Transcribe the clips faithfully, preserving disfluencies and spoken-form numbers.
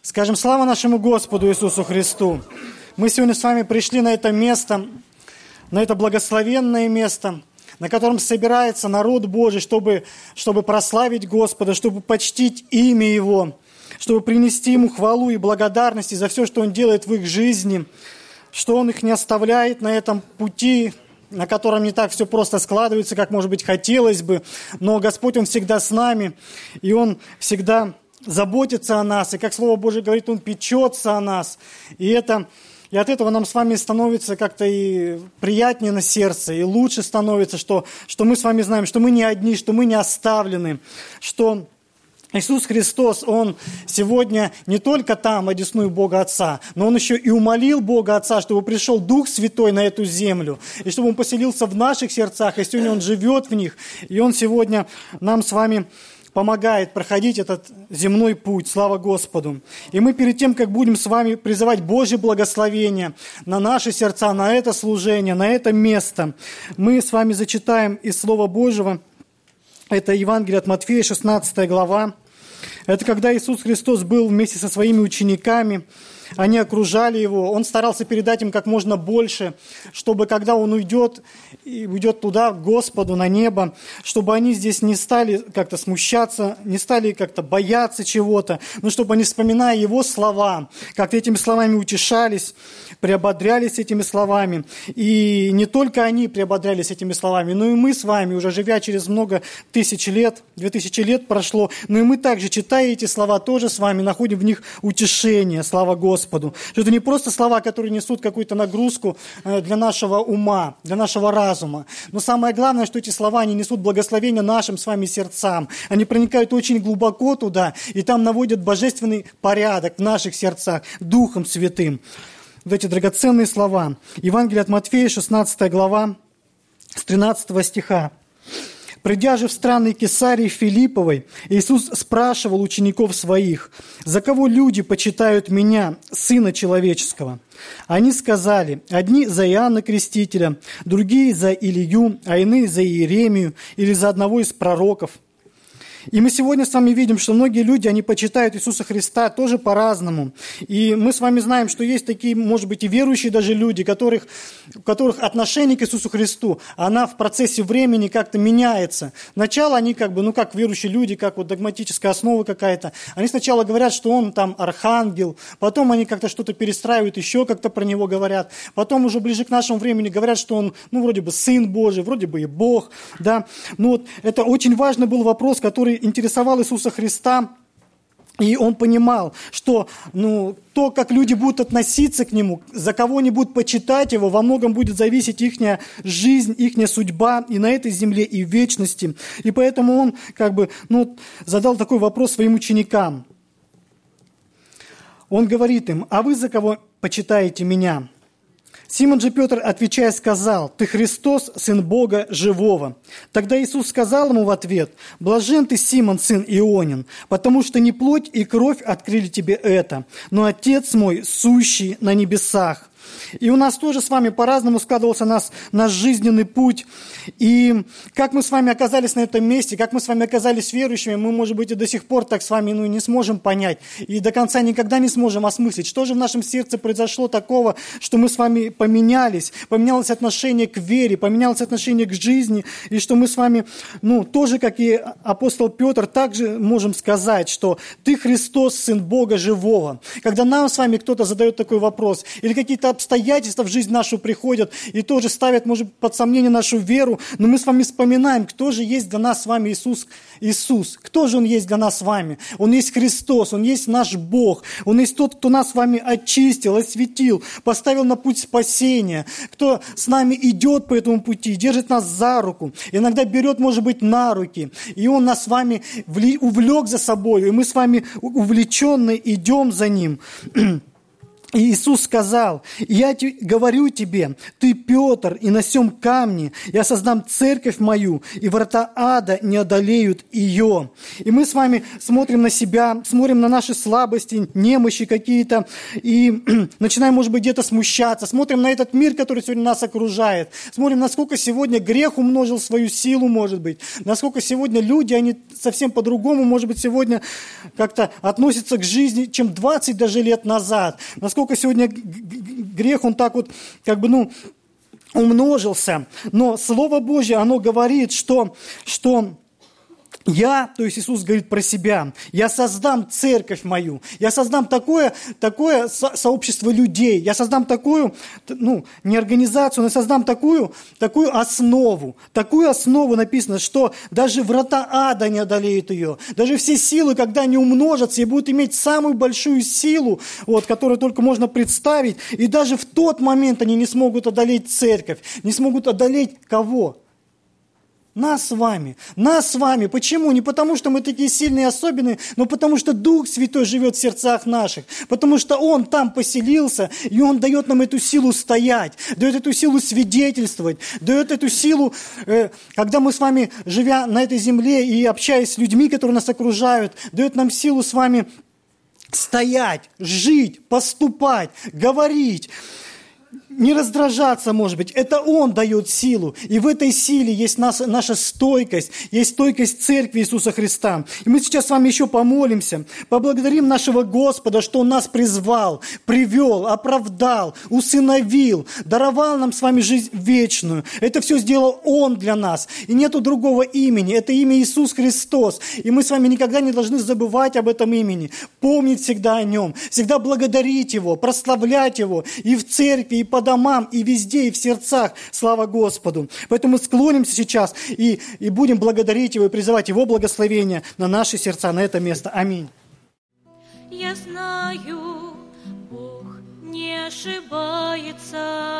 Скажем, слава нашему Господу Иисусу Христу. Мы сегодня с вами пришли на это место, на это благословенное место, на котором собирается народ Божий, чтобы, чтобы прославить Господа, чтобы почтить имя Его, чтобы принести Ему хвалу и благодарность за все, что Он делает в их жизни, что Он их не оставляет на этом пути, на котором не так все просто складывается, как, может быть, хотелось бы, но Господь, Он всегда с нами, и Он всегда заботится о нас, и, как Слово Божие говорит, Он печется о нас, и, это, и от этого нам с вами становится как-то и приятнее на сердце, и лучше становится, что, что мы с вами знаем, что мы не одни, что мы не оставлены, что Иисус Христос, Он сегодня не только там, одесную Бога Отца, но Он еще и умолил Бога Отца, чтобы пришел Дух Святой на эту землю, и чтобы Он поселился в наших сердцах, и сегодня Он живет в них, и Он сегодня нам с вами помогает проходить этот земной путь. Слава Господу! И мы перед тем, как будем с вами призывать Божье благословение на наши сердца, на это служение, на это место, мы с вами зачитаем из Слова Божьего. Это Евангелие от Матфея, шестнадцатая глава. Это когда Иисус Христос был вместе со своими учениками, они окружали Его, Он старался передать им как можно больше, чтобы когда Он уйдет, и уйдет туда, к Господу, на небо, чтобы они здесь не стали как-то смущаться, не стали как-то бояться чего-то, но чтобы они, вспоминая Его слова, как-то этими словами утешались, приободрялись этими словами. И не только они приободрялись этими словами, но и мы с вами, уже живя через много тысяч лет, две тысячи лет прошло, но и мы также, читая эти слова, тоже с вами находим в них утешение, слава Господу. Господу. Что это не просто слова, которые несут какую-то нагрузку для нашего ума, для нашего разума. Но самое главное, что эти слова, они несут благословение нашим с вами сердцам. Они проникают очень глубоко туда, и там наводят божественный порядок в наших сердцах Духом Святым. Вот эти драгоценные слова. Евангелие от Матфея, шестнадцатая глава, с тринадцатого стиха. «Придя же в страны Кесарии Филипповой, Иисус спрашивал учеников своих: „За кого люди почитают Меня, Сына Человеческого?“ Они сказали: одни за Иоанна Крестителя, другие за Илию, а иные за Иеремию или за одного из пророков». И мы сегодня с вами видим, что многие люди, они почитают Иисуса Христа тоже по-разному. И мы с вами знаем, что есть такие, может быть, и верующие даже люди, которых, у которых отношение к Иисусу Христу, она в процессе времени как-то меняется. Сначала они как бы, ну как верующие люди, как вот догматическая основа какая-то, они сначала говорят, что он там архангел, потом они как-то что-то перестраивают, еще как-то про него говорят, потом уже ближе к нашему времени говорят, что он, ну вроде бы Сын Божий, вроде бы и Бог, да. Ну вот это очень важный был вопрос, который интересовал Иисуса Христа, и Он понимал, что ну, то, как люди будут относиться к Нему, за кого они будут почитать Его, во многом будет зависеть их жизнь, их судьба и на этой земле, и в вечности. И поэтому Он как бы, ну, задал такой вопрос своим ученикам. Он говорит им: «А вы за кого почитаете Меня?» Симон же Петр, отвечая, сказал: «Ты Христос, Сын Бога Живого». Тогда Иисус сказал ему в ответ: «Блажен ты, Симон, сын Ионин, потому что не плоть и кровь открыли тебе это, но Отец мой, сущий на небесах». И у нас тоже с вами по-разному складывался наш, наш жизненный путь. И как мы с вами оказались на этом месте, как мы с вами оказались верующими, мы, может быть, и до сих пор так с вами ну, не сможем понять. И до конца никогда не сможем осмыслить, что же в нашем сердце произошло такого, что мы с вами поменялись, поменялось отношение к вере, поменялось отношение к жизни, и что мы с вами, ну, тоже, как и апостол Петр, также можем сказать, что ты Христос, Сын Бога Живого. Когда нам с вами кто-то задает такой вопрос, или какие-то обстоятельства в жизнь нашу приходят и тоже ставят, может, под сомнение нашу веру, но мы с вами вспоминаем, кто же есть для нас с вами Иисус. Иисус. Кто же Он есть для нас с вами? Он есть Христос, Он есть наш Бог, Он есть тот, кто нас с вами очистил, осветил, поставил на путь спасения, кто с нами идет по этому пути, держит нас за руку, иногда берет, может быть, на руки, и Он нас с вами увлек за собой, и мы с вами увлеченные идем за Ним. И Иисус сказал: «Я те, говорю тебе, ты Петр, и на сем камне я создам церковь мою, и врата ада не одолеют ее». И мы с вами смотрим на себя, смотрим на наши слабости, немощи какие-то, и начинаем, может быть, где-то смущаться, смотрим на этот мир, который сегодня нас окружает, смотрим, насколько сегодня грех умножил свою силу, может быть, насколько сегодня люди, они совсем по-другому, может быть, сегодня как-то относятся к жизни, чем двадцать даже лет назад, насколько сегодня грех, он так вот, как бы, ну, умножился. Но Слово Божье, оно говорит, что, что я, то есть Иисус говорит про себя, я создам церковь мою, я создам такое, такое со- сообщество людей, я создам такую, ну, не организацию, но я создам такую, такую основу, такую основу написано, что даже врата ада не одолеют ее, даже все силы, когда они умножатся и будут иметь самую большую силу, вот, которую только можно представить, и даже в тот момент они не смогут одолеть церковь, не смогут одолеть кого? Нас с вами, нас с вами. Почему? Не потому, что мы такие сильные и особенные, но потому, что Дух Святой живет в сердцах наших. Потому что Он там поселился, и Он дает нам эту силу стоять, дает эту силу свидетельствовать, дает эту силу, э, когда мы с вами, живя на этой земле и общаясь с людьми, которые нас окружают, дает нам силу с вами стоять, жить, поступать, говорить. Не раздражаться, может быть. Это Он дает силу. И в этой силе есть наша, наша стойкость, есть стойкость Церкви Иисуса Христа. И мы сейчас с вами еще помолимся, поблагодарим нашего Господа, что Он нас призвал, привел, оправдал, усыновил, даровал нам с вами жизнь вечную. Это все сделал Он для нас. И нету другого имени. Это имя Иисус Христос. И мы с вами никогда не должны забывать об этом имени. Помнить всегда о Нем. Всегда благодарить Его, прославлять Его и в церкви, и по домам, и везде, и в сердцах. Слава Господу. Поэтому склонимся сейчас и, и будем благодарить Его и призывать Его благословения на наши сердца, на это место. Аминь. Я знаю, Бог не ошибается.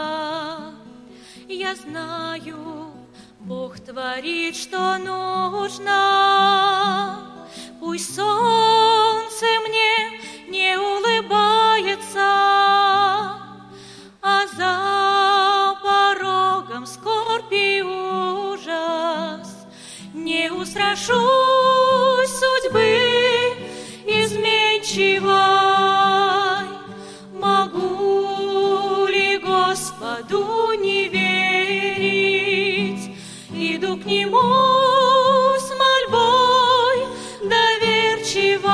Я знаю, Бог творит, что нужно. Пусть солнце мне не улыбается, а за порогом скорбь и ужас. Не устрашусь судьбы изменчивой. Могу ли Господу не верить? Иду к Нему с мольбой доверчивой.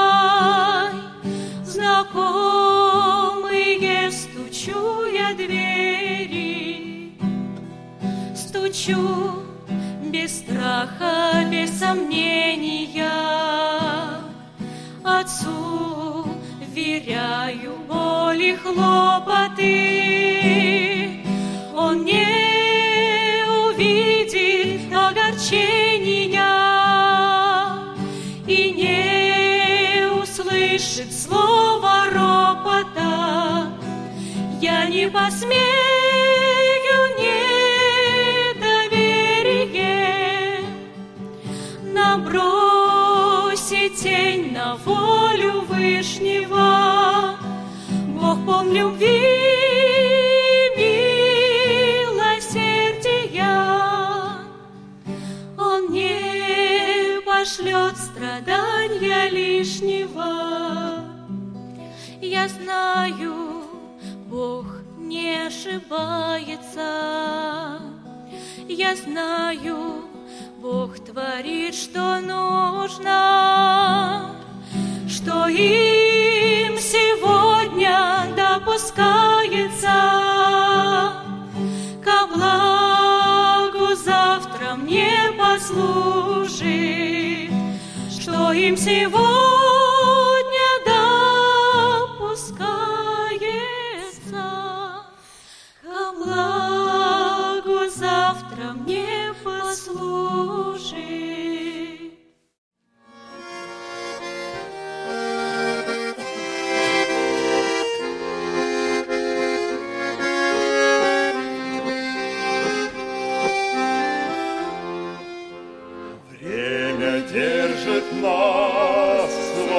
Знакомые стучу я двери, стучу без страха, без сомнения. Отцу вверяю боль и хлопоты. Он не увидит огорчения и не услышит слова ропота. Я не посмею недоверие набросить тень на волю Вышнего. Бог полн любви и милосердия. Он не пошлет страдания лишнего. Я знаю, Бог не ошибается. Я знаю, Бог творит, что нужно, что им сегодня допускается, ко благу завтра мне послужит, что им сегодня допускается, ко благу завтра мне послужит. Время держит нас в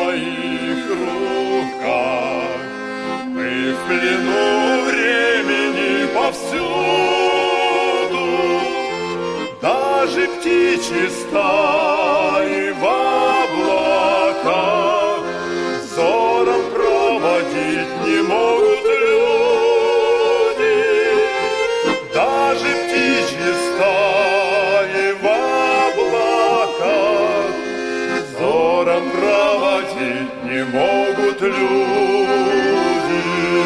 в плену времени повсюду, даже птичьи стаи в облаках взором проводить не могут люди, даже птичьи стаи в облаках взором проводить не могут люди.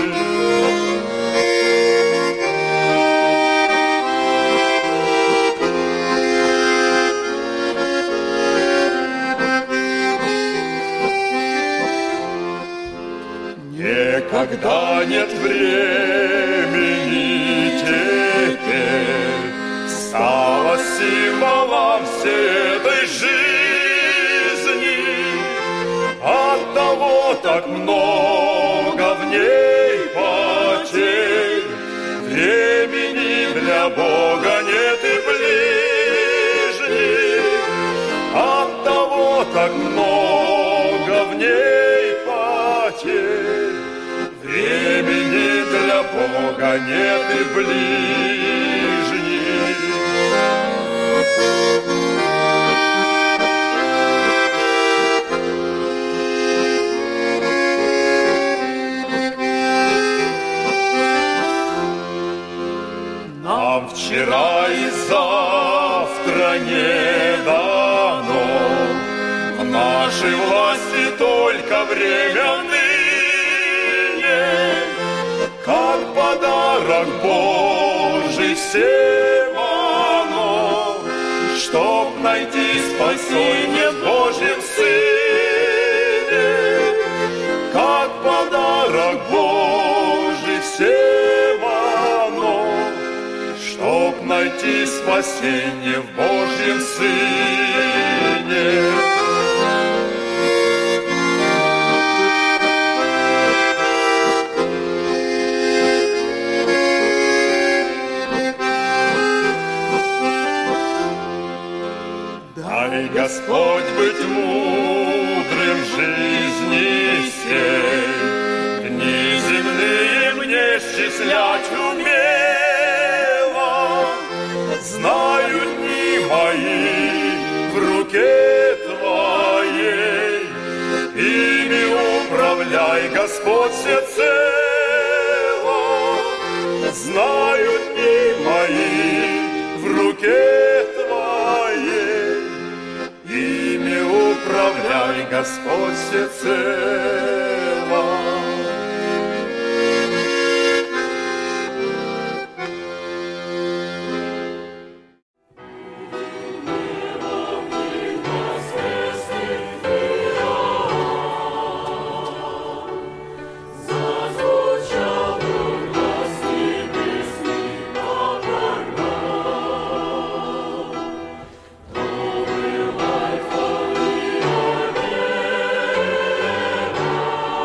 Никогда нет времени теперь, стало символом всей этой жизни. Оттого так много в ней потерь, времени для Бога нет и ближних. Оттого так много в ней потерь, времени для Бога нет и ближних. Нам вчера и завтра не дано, в нашей власти только время ныне, как подарок Божий всем оно, чтоб найти спасение в Божьем Сыне, как подарок Божий всем оно, чтоб найти спасение в Божьем Сыне. Дай, Господь, быть мудрым в жизни всей, дни земные мне счислять умело. Знаю дни мои в руке Твоей, ими управляй, Господь, всецело. Знаю дни мои в руке Твоей, ими управляй, Господь, всецело. Thank you.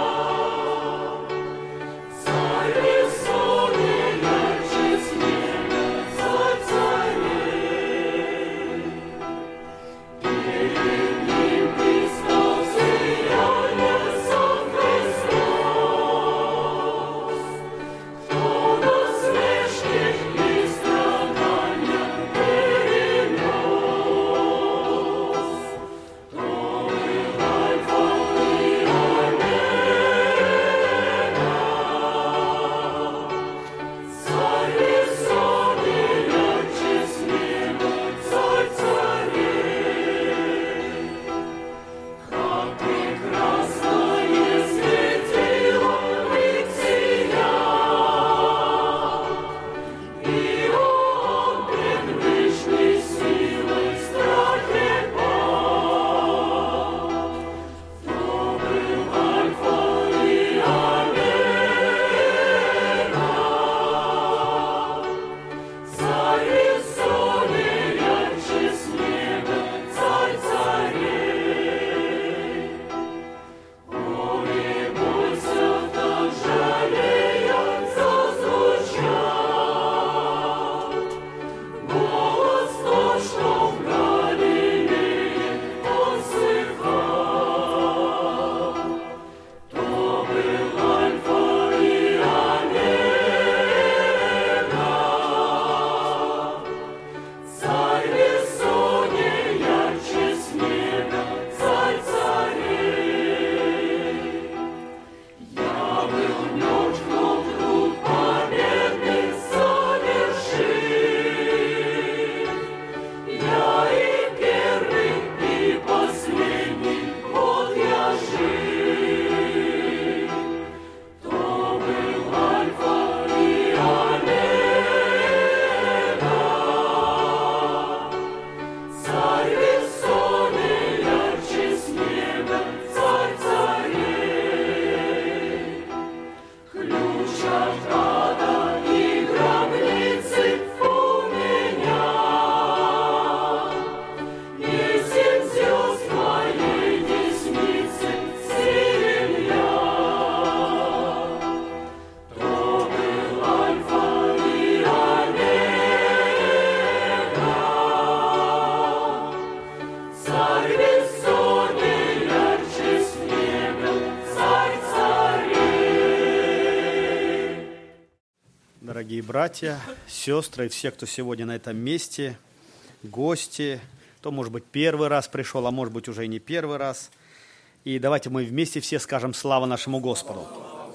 Дорогие братья, сестры, все, кто сегодня на этом месте, гости, кто, может быть, первый раз пришел, а может быть, уже и не первый раз. И давайте мы вместе все скажем слава нашему Господу.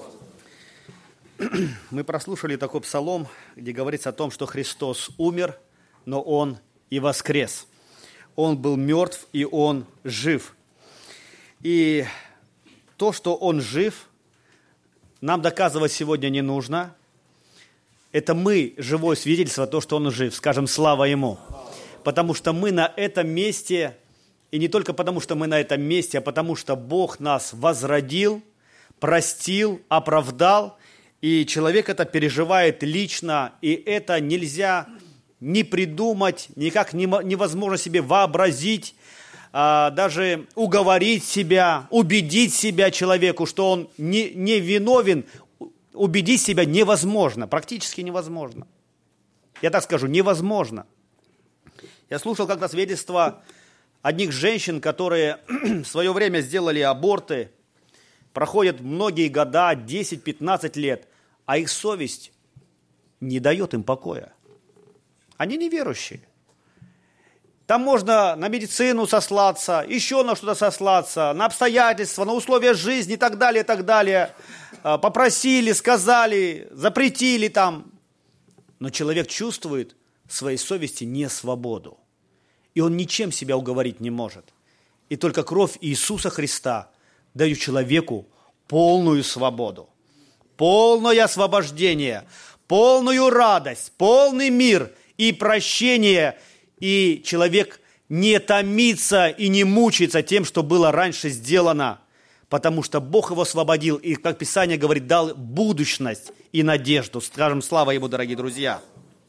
Мы прослушали такой псалом, где говорится о том, что Христос умер, но Он и воскрес. Он был мертв, и Он жив. И то, что Он жив, нам доказывать сегодня не нужно. Это мы, живое свидетельство, то, что Он жив. Скажем, слава Ему. Потому что мы на этом месте, и не только потому, что мы на этом месте, а потому что Бог нас возродил, простил, оправдал, и человек это переживает лично, и это нельзя ни придумать, никак невозможно себе вообразить, даже уговорить себя, убедить себя человеку, что он не, не виновен, убедить себя невозможно, практически невозможно. Я так скажу, невозможно. Я слушал как-то свидетельство одних женщин, которые в свое время сделали аборты, проходят многие года, десять-пятнадцать лет, а их совесть не дает им покоя. Они неверующие. Там можно на медицину сослаться, еще на что-то сослаться, на обстоятельства, на условия жизни и так далее, и так далее. Попросили, сказали, запретили там. Но человек чувствует в своей совести несвободу. И он ничем себя уговорить не может. И только кровь Иисуса Христа дает человеку полную свободу, полное освобождение, полную радость, полный мир и прощение. И человек не томится и не мучается тем, что было раньше сделано, потому что Бог его освободил и, как Писание говорит, дал будущность и надежду. Скажем, слава Ему, дорогие друзья.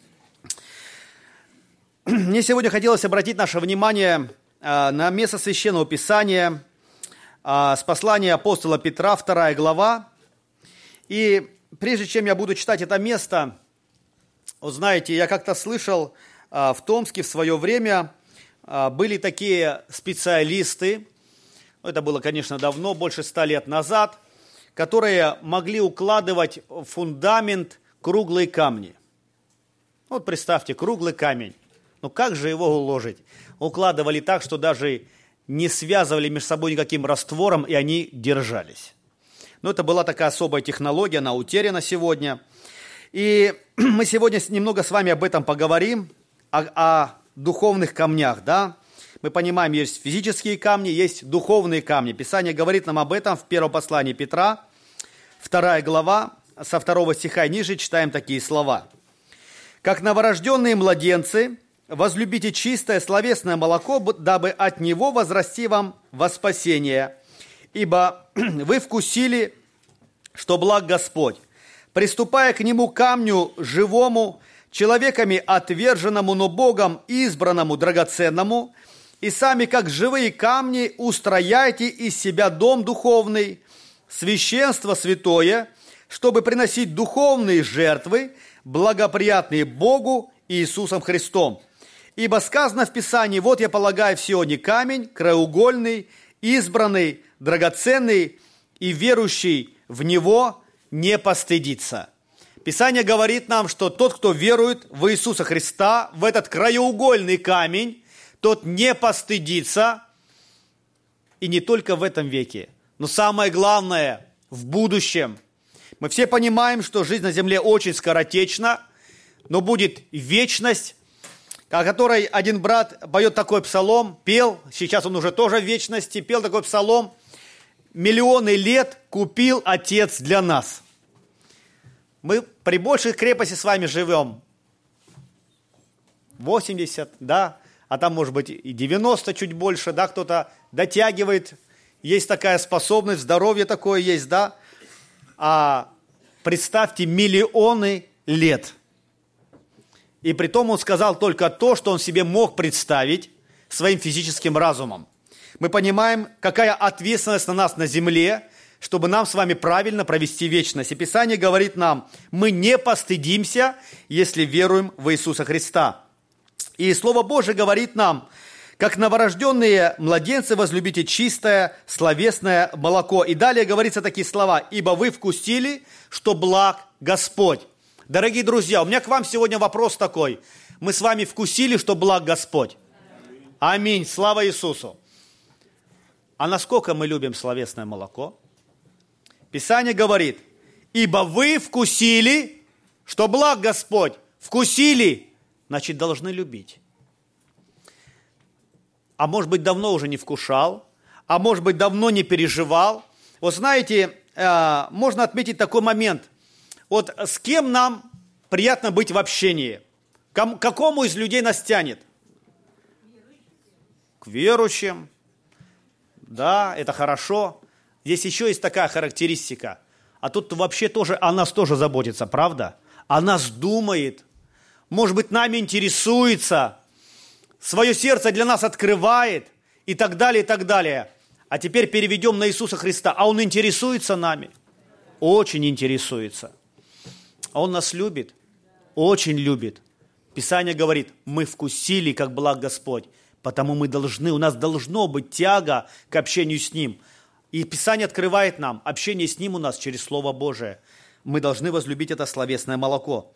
Мне сегодня хотелось обратить наше внимание на место Священного Писания с послания апостола Петра, вторая глава. И прежде чем я буду читать это место, вот знаете, я как-то слышал, в Томске в свое время были такие специалисты, это было, конечно, давно, больше ста лет назад, которые могли укладывать в фундамент круглые камни. Вот представьте, круглый камень. Ну как же его уложить? Укладывали так, что даже не связывали между собой никаким раствором, и они держались. Но это была такая особая технология, она утеряна сегодня. И мы сегодня немного с вами об этом поговорим, о, о духовных камнях, да? Мы понимаем, есть физические камни, есть духовные камни. Писание говорит нам об этом в первом послании Петра, вторая глава, со второго стиха и ниже читаем такие слова. «Как новорожденные младенцы, возлюбите чистое словесное молоко, дабы от него возрасти вам во спасение. Ибо вы вкусили, что благ Господь, приступая к нему камню живому, человеками отверженному, но Богом избранному, драгоценному, и сами, как живые камни, устрояйте из себя дом духовный, священство святое, чтобы приносить духовные жертвы, благоприятные Богу и Иисусом Христом. Ибо сказано в Писании, вот я полагаю в Сионе камень, краеугольный, избранный, драгоценный, и верующий в него не постыдится». Писание говорит нам, что тот, кто верует в Иисуса Христа, в этот краеугольный камень, тот не постыдится, и не только в этом веке, но самое главное, в будущем. Мы все понимаем, что жизнь на земле очень скоротечна, но будет вечность, о которой один брат поет такой псалом, пел, сейчас он уже тоже в вечности, пел такой псалом: «Миллионы лет купил Отец для нас». Мы при большей крепости с вами живем. восемьдесят, да, а там может быть и девяносто, чуть больше, да, кто-то дотягивает. Есть такая способность, здоровье такое есть, да. А представьте, миллионы лет. И при том он сказал только то, что он себе мог представить своим физическим разумом. Мы понимаем, какая ответственность на нас на земле, чтобы нам с вами правильно провести вечность. И Писание говорит нам, мы не постыдимся, если веруем в Иисуса Христа. И Слово Божие говорит нам, как новорожденные младенцы возлюбите чистое словесное молоко. И далее говорится такие слова: «Ибо вы вкусили, что благ Господь, Дорогие друзья, у меня к вам сегодня вопрос такой. Мы с вами вкусили, что благ Господь? Аминь. Слава Иисусу. А насколько мы любим словесное молоко? Писание говорит, ибо вы вкусили, что благ Господь. Вкусили, значит, должны любить. А может быть, давно уже не вкушал, а может быть, давно не переживал. Вот знаете, можно отметить такой момент. Вот с кем нам приятно быть в общении? К какому из людей нас тянет? К верующим. Да, это хорошо. Здесь еще есть такая характеристика. А тут вообще тоже о нас тоже заботится, правда? О нас думает. Может быть, нами интересуется. Свое сердце для нас открывает. И так далее, и так далее. А теперь переведем на Иисуса Христа. А Он интересуется нами? Очень интересуется. Он нас любит. Очень любит. Писание говорит, мы вкусили, как благ Господь. Потому мы должны, у нас должно быть тяга к общению с Ним. И Писание открывает нам, общение с Ним у нас через Слово Божие. Мы должны возлюбить это словесное молоко.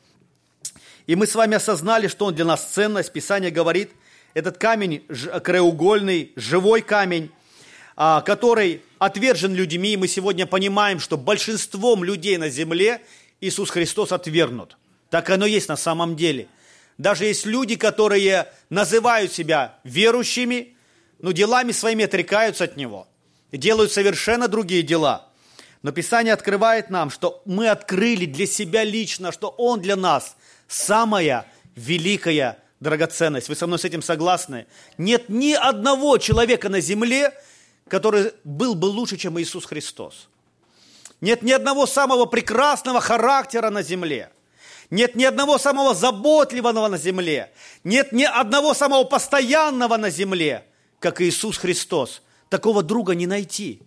И мы с вами осознали, что он для нас ценность. Писание говорит, этот камень краеугольный, живой камень, который отвержен людьми. И мы сегодня понимаем, что большинством людей на земле Иисус Христос отвергнут. Так оно есть на самом деле. Даже есть люди, которые называют себя верующими, но делами своими отрекаются от Него. И делают совершенно другие дела. Но Писание открывает нам, что мы открыли для себя лично, что Он для нас самая великая драгоценность. Вы со мной с этим согласны? Нет ни одного человека на земле, который был бы лучше, чем Иисус Христос. Нет ни одного самого прекрасного характера на земле. Нет ни одного самого заботливого на земле. Нет ни одного самого постоянного на земле, как Иисус Христос. Такого друга не найти.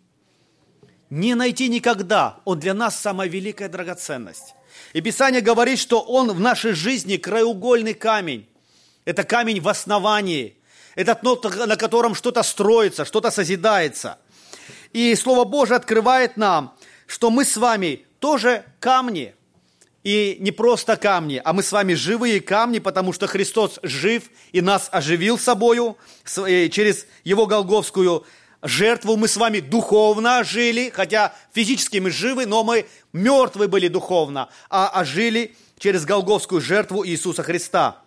Не найти никогда. Он для нас самая великая драгоценность. И Писание говорит, что Он в нашей жизни краеугольный камень. Это камень в основании. Это тот, на котором что-то строится, что-то созидается. И Слово Божие открывает нам, что мы с вами тоже камни. И не просто камни, а мы с вами живые камни, потому что Христос жив и нас оживил собою через Его голгофскую жертву. Мы с вами духовно ожили, хотя физически мы живы, но мы мертвы были духовно, а ожили через голгофскую жертву Иисуса Христа.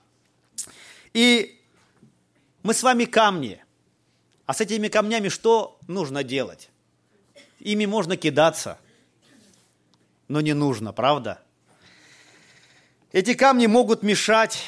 И мы с вами камни. А с этими камнями что нужно делать? Ими можно кидаться, но не нужно, правда? Эти камни могут мешать.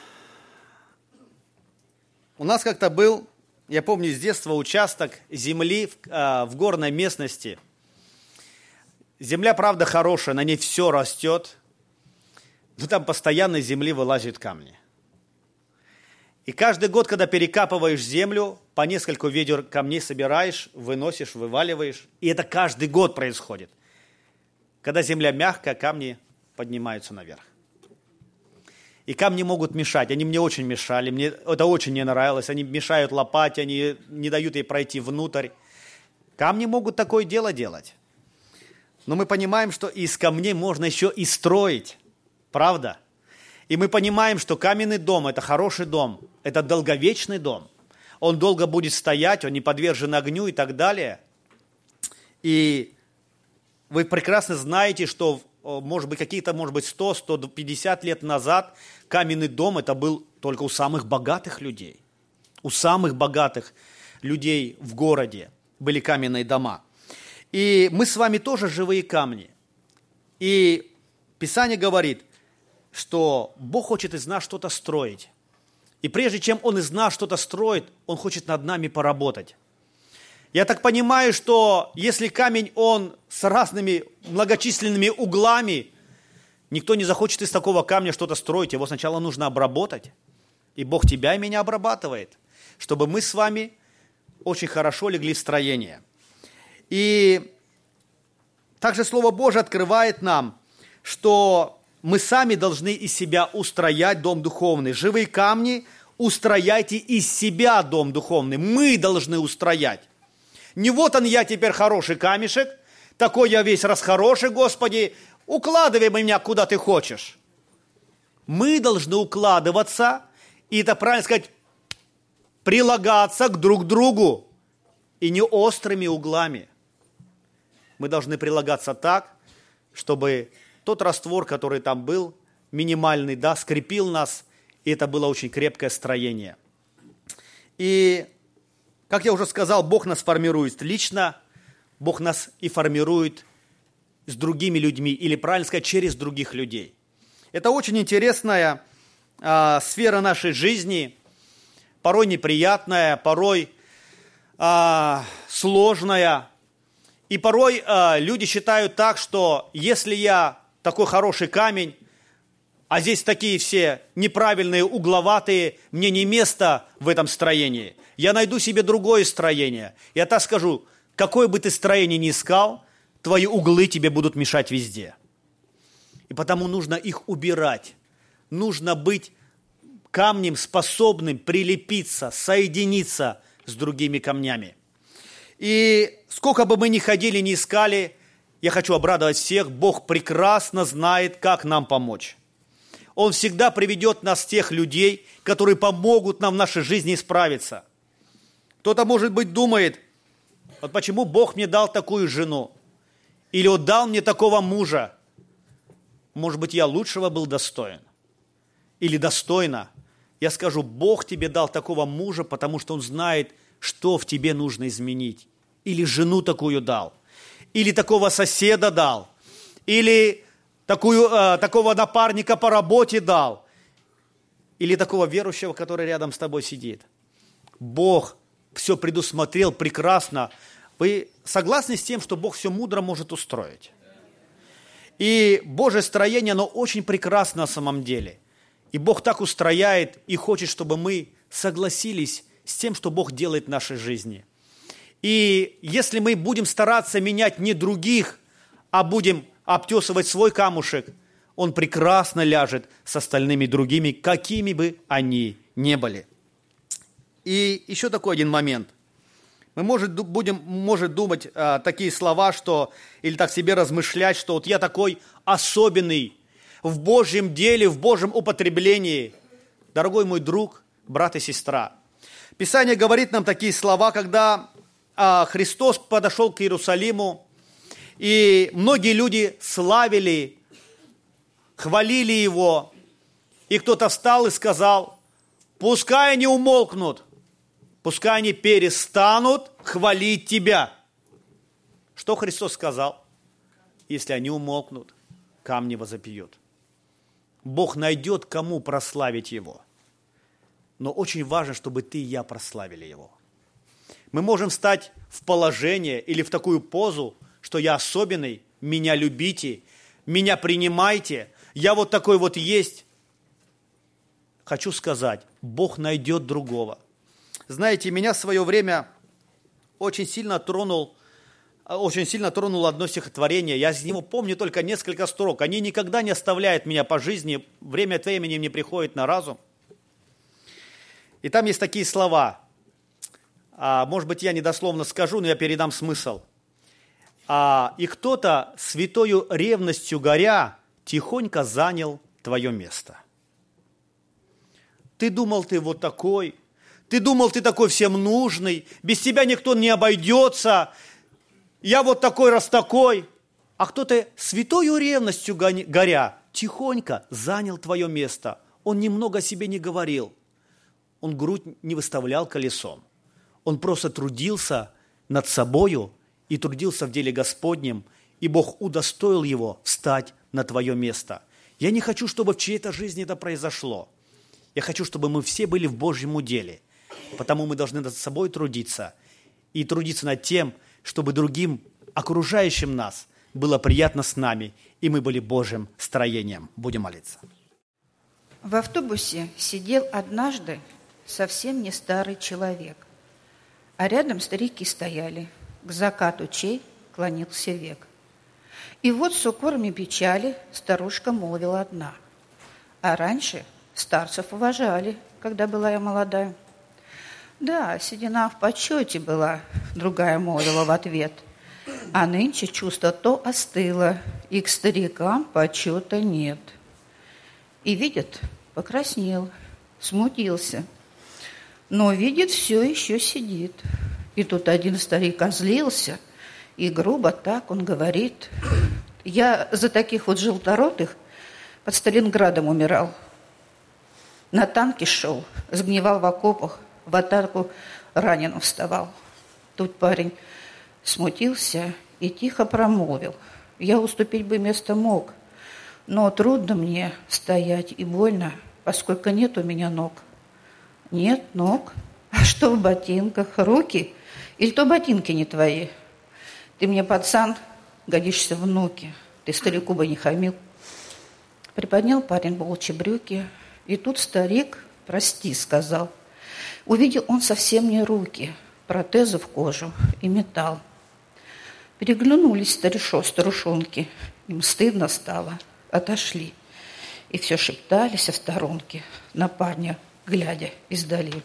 У нас как-то был, я помню, с детства участок земли в, э, в горной местности. Земля, правда, хорошая, на ней все растет, но там постоянно из земли вылазят камни. И каждый год, когда перекапываешь землю, по нескольку ведер камней собираешь, выносишь, вываливаешь. И это каждый год происходит. Когда земля мягкая, камни поднимаются наверх. И камни могут мешать. Они мне очень мешали. Мне это очень не нравилось. Они мешают лопате, они не дают ей пройти внутрь. Камни могут такое дело делать. Но мы понимаем, что из камней можно еще и строить. Правда? И мы понимаем, что каменный дом – это хороший дом. Это долговечный дом. Он долго будет стоять, он не подвержен огню и так далее. И вы прекрасно знаете, что может быть, какие-то, может быть, сто - сто пятьдесят лет назад каменный дом это был только у самых богатых людей. У самых богатых людей в городе были каменные дома. И мы с вами тоже живые камни. И Писание говорит, что Бог хочет из нас что-то строить. И прежде чем Он из нас что-то строит, Он хочет над нами поработать. Я так понимаю, что если камень, он с разными многочисленными углами, никто не захочет из такого камня что-то строить, его сначала нужно обработать. И Бог тебя и меня обрабатывает, чтобы мы с вами очень хорошо легли в строение. И также Слово Божие открывает нам, что мы сами должны из себя устроять дом духовный. Живые камни, устрояйте из себя дом духовный. Мы должны устроять. Не вот он я теперь хороший камешек, такой я весь расхороший, Господи, укладывай меня куда ты хочешь. Мы должны укладываться, и это правильно сказать, прилагаться к друг другу, и не острыми углами. Мы должны прилагаться так, чтобы тот раствор, который там был, минимальный, да, скрепил нас, и это было очень крепкое строение. И, как я уже сказал, Бог нас формирует лично, Бог нас и формирует с другими людьми, или, правильно сказать, через других людей. Это очень интересная а, сфера нашей жизни, порой неприятная, порой а, сложная. И порой а, люди считают так, что если я такой хороший камень, а здесь такие все неправильные, угловатые, мне не место в этом строении. Я найду себе другое строение. Я так скажу, какое бы ты строение ни искал, твои углы тебе будут мешать везде. И потому нужно их убирать. Нужно быть камнем, способным прилепиться, соединиться с другими камнями. И сколько бы мы ни ходили, ни искали, я хочу обрадовать всех, Бог прекрасно знает, как нам помочь. Он всегда приведет нас тех людей, которые помогут нам в нашей жизни справиться. Кто-то, может быть, думает, вот почему Бог мне дал такую жену? Или вот дал мне такого мужа? Может быть, я лучшего был достоин? Или достойна? Я скажу, Бог тебе дал такого мужа, потому что Он знает, что в тебе нужно изменить. Или жену такую дал. Или такого соседа дал. Или такую, э, такого напарника по работе дал. Или такого верующего, который рядом с тобой сидит. Бог все предусмотрел прекрасно. Вы согласны с тем, что Бог все мудро может устроить? И Божье строение, оно очень прекрасно на самом деле. И Бог так устрояет и хочет, чтобы мы согласились с тем, что Бог делает в нашей жизни. И если мы будем стараться менять не других, а будем обтесывать свой камушек, он прекрасно ляжет с остальными другими, какими бы они ни были. И еще такой один момент. Мы может, будем, может думать а, такие слова, что, или так себе размышлять, что вот я такой особенный в Божьем деле, в Божьем употреблении. Дорогой мой друг, брат и сестра, Писание говорит нам такие слова, когда а, Христос подошел к Иерусалиму, и многие люди славили, хвалили Его, и кто-то встал и сказал, пускай они умолкнут, пускай они перестанут хвалить Тебя. Что Христос сказал? Если они умолкнут, камни возопьют. Бог найдет, кому прославить Его. Но очень важно, чтобы ты и я прославили Его. Мы можем встать в положение или в такую позу, что я особенный, меня любите, меня принимайте, я вот такой вот есть. Хочу сказать, Бог найдет другого. Знаете, меня в свое время очень сильно тронул, очень сильно тронуло одно стихотворение. Я из него помню только несколько строк. Они никогда не оставляют меня по жизни. Время от времени мне приходит на разум. И там есть такие слова. А, может быть, я недословно скажу, но я передам смысл. А, «И кто-то, святою ревностью горя, тихонько занял твое место». Ты думал, ты вот такой. Ты думал, ты такой всем нужный. Без тебя никто не обойдется. Я вот такой, раз такой. А кто-то святою ревностью горя, тихонько занял твое место. Он немного о себе не говорил. Он грудь не выставлял колесом. Он просто трудился над собою и трудился в деле Господнем, и Бог удостоил его встать на твое место. Я не хочу, чтобы в чьей-то жизни это произошло. Я хочу, чтобы мы все были в Божьем уделе. Потому мы должны над собой трудиться и трудиться над тем, чтобы другим, окружающим нас, было приятно с нами, и мы были Божьим строением. Будем молиться. В автобусе сидел однажды совсем не старый человек, а рядом старики стояли. К закату чей клонился век. И вот с укорами печали старушка молвила одна. А раньше старцев уважали, когда была я молодая. Да, седина в почете была, другая молвила в ответ. А нынче чувство то остыло, и к старикам почета нет. И видит, покраснел, смутился. Но видит, все еще сидит. И тут один старик озлился, и грубо так он говорит: я за таких вот желторотых под Сталинградом умирал. На танке шел, сгнивал в окопах, в атаку раненым вставал. Тут парень смутился и тихо промолвил: я уступить бы место мог, но трудно мне стоять и больно, поскольку нет у меня ног. Нет ног? А что в ботинках? Руки? Или то ботинки не твои? Ты мне, пацан, годишься внуки. Ты старику бы не хамил. Приподнял парень молча брюки, и тут старик «прости» сказал. Увидел он совсем не руки, протезы в кожу и металл. Переглянулись старешо, старушонки. Им стыдно стало, отошли. И все шептались о сторонке, на парня глядя издали.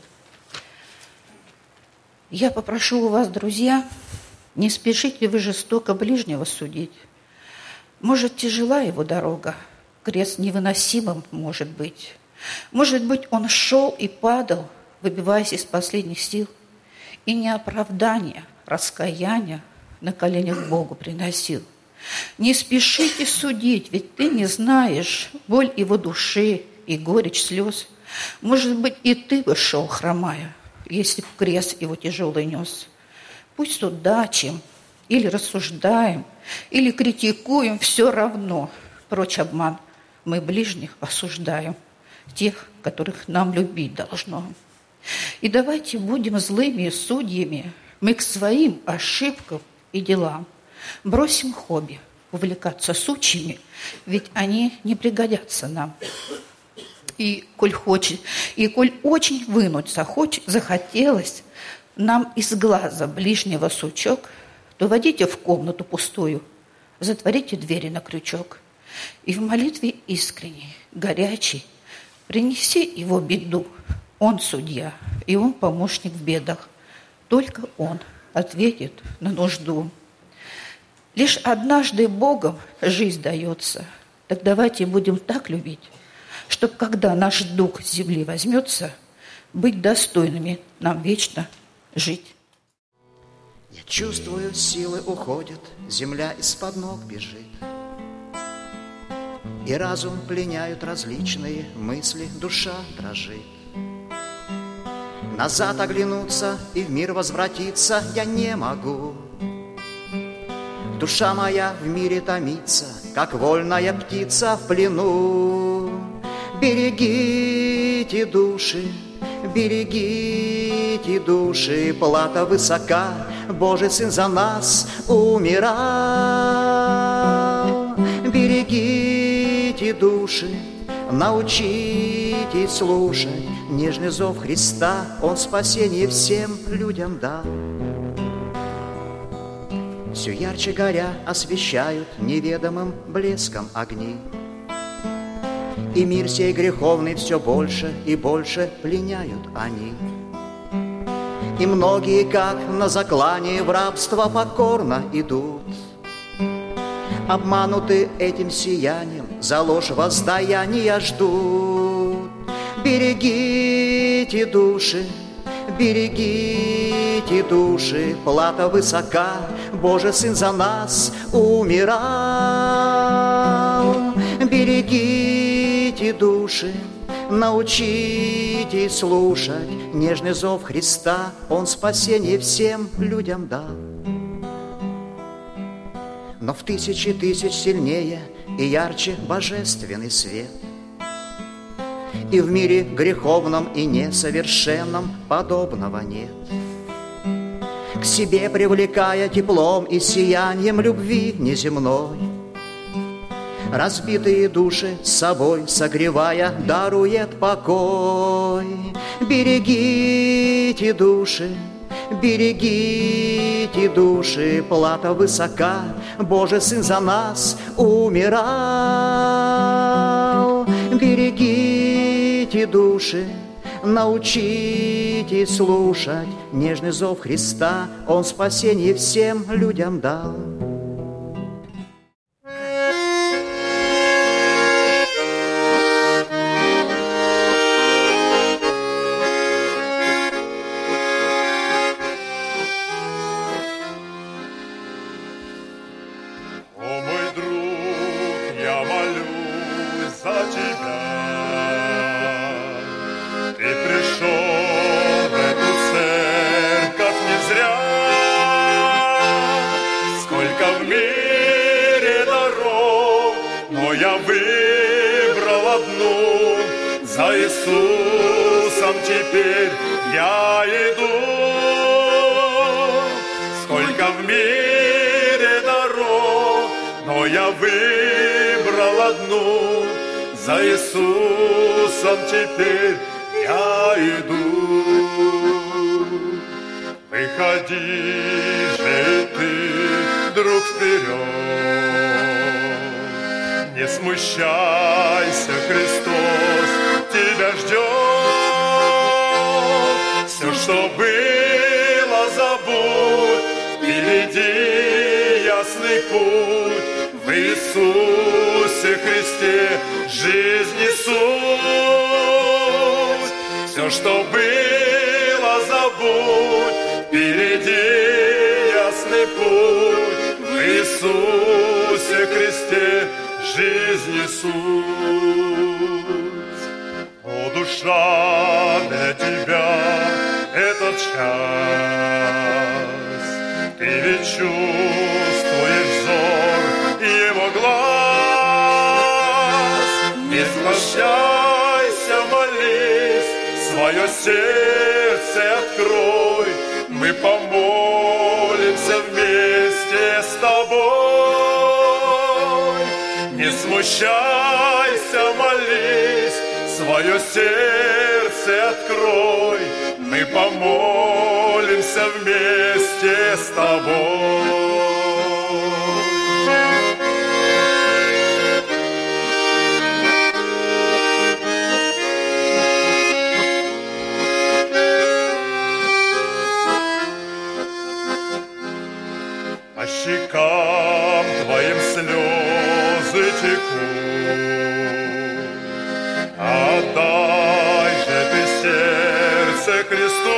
Я попрошу у вас, друзья, не спешите вы жестоко ближнего судить. Может, тяжела его дорога, крест невыносимым может быть. Может быть, он шел и падал, выбиваясь из последних сил, и не оправдание, раскаяние на коленях Богу приносил. Не спешите судить, ведь ты не знаешь боль его души и горечь слез. Может быть, и ты бы шел, хромая, если б крест его тяжелый нес. Пусть судачим, или рассуждаем, или критикуем, все равно. Прочь обман, мы ближних осуждаем, тех, которых нам любить должно. И давайте будем злыми судьями мы к своим ошибкам и делам. Бросим хобби, увлекаться сучьями, ведь они не пригодятся нам. И коль хочет, и коль очень вынуть захоч, захотелось нам из глаза ближнего сучок, то водите в комнату пустую, затворите двери на крючок. И в молитве искренней, горячей, принеси его беду. Он судья, и он помощник в бедах. Только он ответит на нужду. Лишь однажды Богом жизнь дается. Так давайте будем так любить, чтоб, когда наш дух с земли возьмется, быть достойными нам вечно жить. Я чувствую, силы уходят, земля из-под ног бежит. И разум пленяют различные мысли, душа дрожит. Назад оглянуться и в мир возвратиться я не могу. Душа моя в мире томится, как вольная птица в плену. Берегите души, берегите души, плата высока, Божий Сын за нас умирал. Берегите души, научитесь слушать нежный зов Христа, Он спасение всем людям дал. Все ярче горя освещают неведомым блеском огни, и мир сей греховный все больше и больше пленяют они. И многие, как на заклание, в рабство покорно идут, обмануты этим сиянием, за ложь воздаяния ждут. Берегите души, берегите души, плата высока, Божий Сын за нас умирал. Берегите души, научитесь слушать нежный зов Христа, Он спасение всем людям дал. Но в тысячи тысяч сильнее и ярче божественный свет, и в мире греховном и несовершенном подобного нет. К себе привлекая теплом и сиянием любви неземной, разбитые души с собой согревая, дарует покой. Берегите души, берегите души, плата высока, Божий Сын за нас умирал. Берегите души, научитесь слушать нежный зов Христа, Он спасение всем людям дал. я выбрал одну, за Иисусом теперь я иду. Сколько в мире дорог, но я выбрал одну, за Иисусом теперь я иду. Выходи же ты, друг, вперед, не смущайся, Христос тебя ждет. Все, что было, забудь, впереди ясный путь. В Иисусе Христе жизни суть. Все, что было, забудь, впереди ясный путь. В Иисусе Христе жизни суть. О, душа, для тебя этот час, ты ведь чувствуешь взор Его глаз. Не смущайся, молись, свое сердце открой, мы помолимся вместе с тобой. Не смущайся, молись, свое сердце открой, мы помолимся вместе с тобой. По щекам твоим слезы текут, отдай же ты сердце Христу.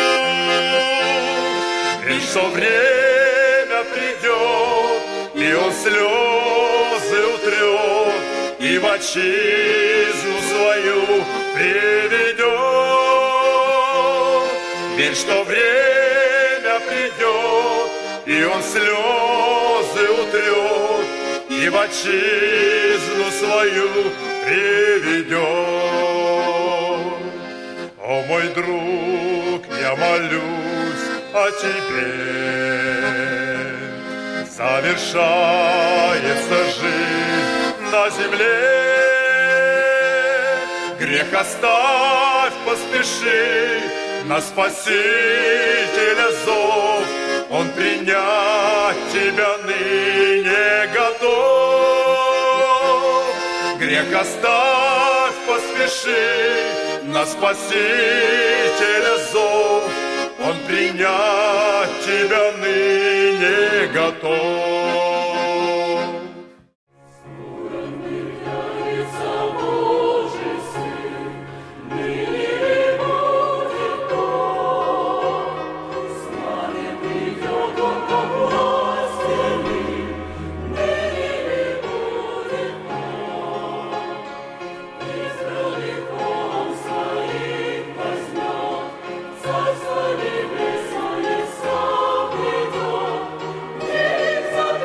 Ведь что время придет, и Он слезы утрет, и в отчизну свою приведет. Ведь что время придет, и Он слезы утрет, и в отчизну свою приведет. О, мой друг, я молюсь о тебе. Завершается жизнь на земле. Грех оставь, поспеши на Спасителя зов. Он принять тебя ныне готов. Грех оставь, поспеши на Спасителя зов. Он принять тебя ныне готов. Царство небесное сам придет,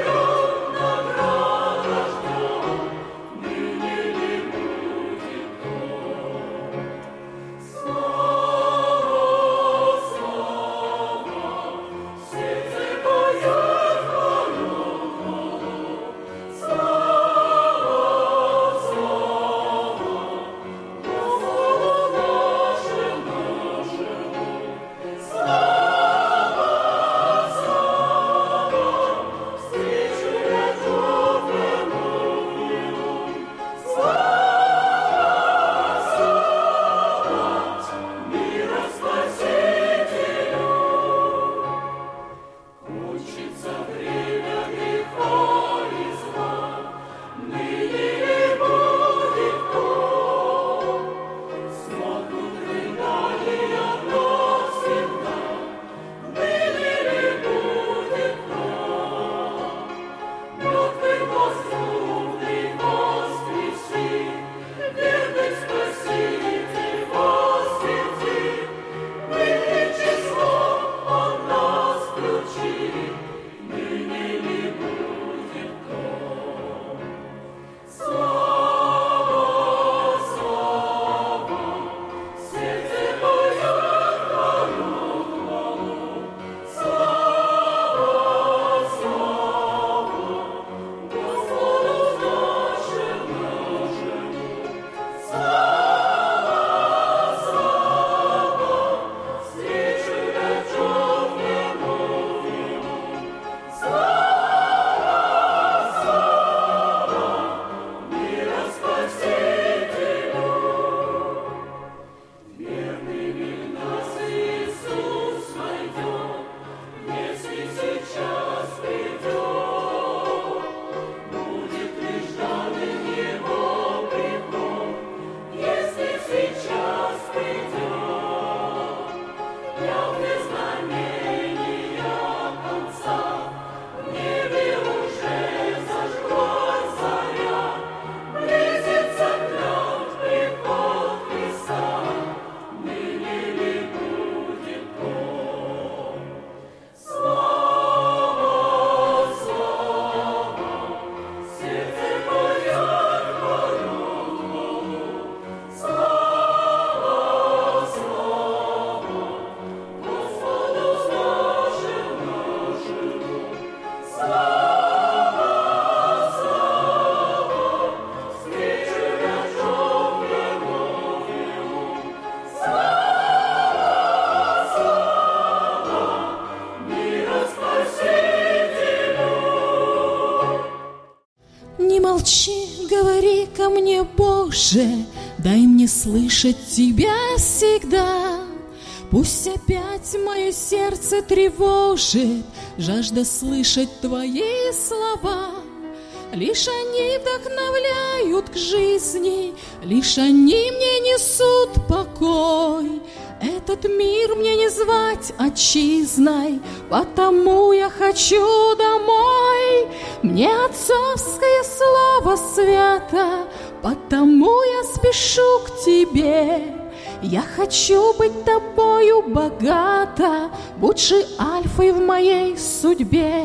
молчи, говори ко мне, Боже, дай мне слышать Тебя всегда. Пусть опять мое сердце тревожит жажда слышать Твои слова. Лишь они вдохновляют к жизни, лишь они мне несут покой. Этот мир мне не звать отчизной, потому я хочу домой. Мне отцовское слово свято, потому я спешу к Тебе. Я хочу быть Тобою богата, будь же альфой в моей судьбе.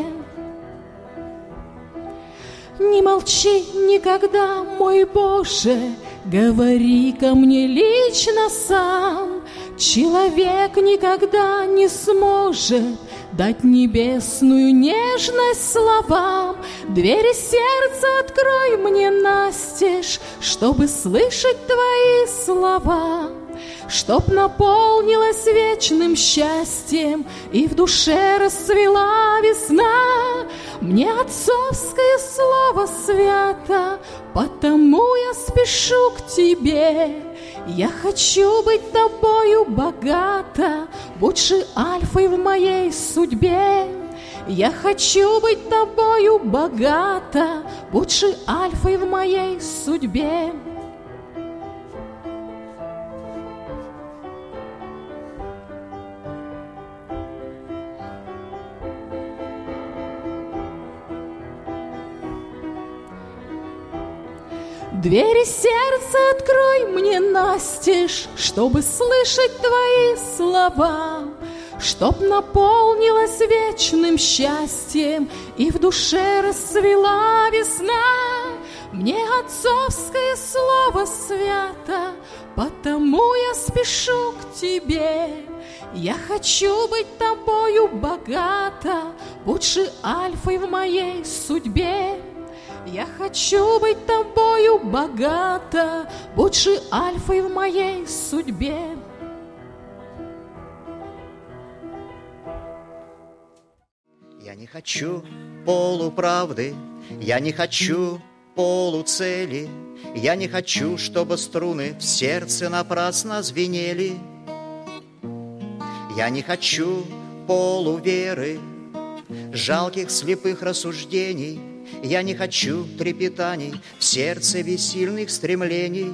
Не молчи никогда, мой Боже, говори ко мне лично сам. Человек никогда не сможет дать небесную нежность словам. Двери сердца открой мне настежь, чтобы слышать Твои слова. Чтоб наполнилась вечным счастьем и в душе расцвела весна. Мне отцовское слово свято, потому я спешу к Тебе. Я хочу быть Тобою богата, будь же альфой в моей судьбе. Я хочу быть Тобою богата, будь же альфой в моей судьбе. Двери сердца открой мне настежь, чтобы слышать Твои слова. Чтоб наполнилась вечным счастьем и в душе расцвела весна. Мне отцовское слово свято, потому я спешу к Тебе. Я хочу быть Тобою богата, будь же альфой в моей судьбе. Я хочу быть Тобою богата, будь же альфой в моей судьбе. Я не хочу полуправды, я не хочу полуцели, я не хочу, чтобы струны в сердце напрасно звенели. Я не хочу полуверы, жалких слепых рассуждений. Я не хочу трепетаний в сердце бессильных стремлений.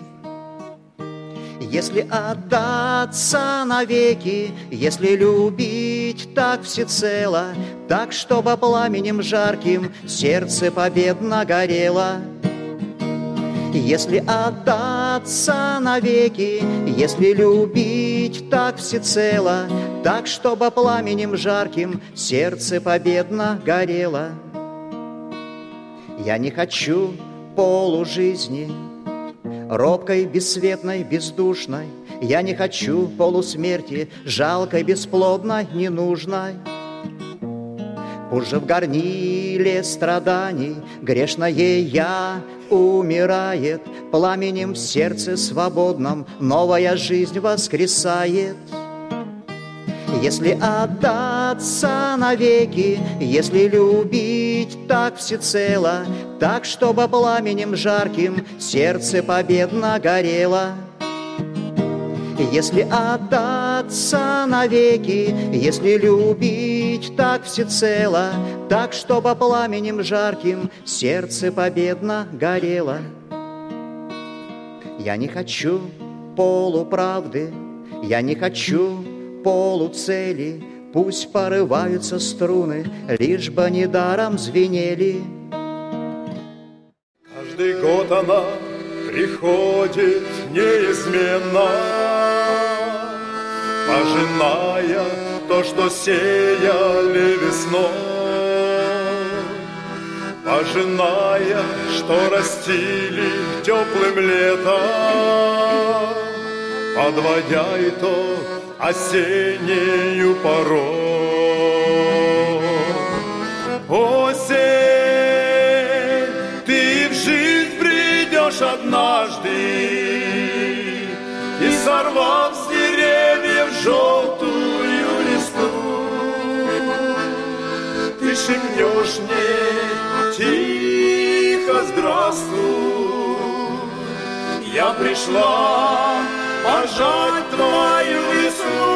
Если отдаться навеки, если любить так всецело, так, чтобы пламенем жарким сердце победно горело. Если отдаться навеки, если любить так всецело, так, чтобы пламенем жарким сердце победно горело. Я не хочу полужизни, робкой, бесцветной, бездушной. Я не хочу полусмерти, жалкой, бесплодной, ненужной. Пусть же в горниле страданий грешное я умирает, пламенем в сердце свободном новая жизнь воскресает. Если отдаться навеки, если любить так всецело, так, чтобы пламенем жарким сердце победно горело. Если отдаться навеки, если любить так всецело, так, чтобы пламенем жарким сердце победно горело. Я не хочу полуправды, я не хочу полуцели, пусть порываются струны, лишь бы недаром звенели. Каждый год она приходит неизменно, пожиная то, что сеяли весной, пожиная, что растили теплым летом, подводя итог осеннюю порой. Осень, ты в жизнь придешь однажды, и сорвав с деревьев желтую листву, ты шепнешь мне тихо здравствуй. я пришла пожать твою весну.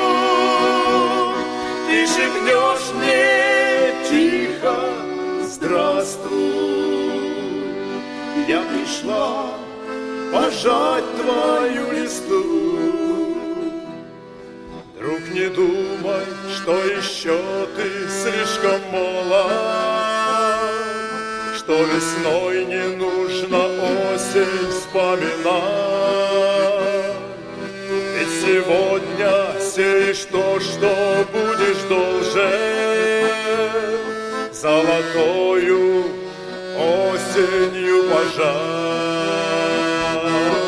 Ты шепнешь мне тихо здравствуй. Я пришла пожать твою листву. Друг, не думай, что еще ты слишком молод, что весной не нужно осень вспоминать. Ведь сегодня сеешь то, что будешь должен, золотою осенью пожать.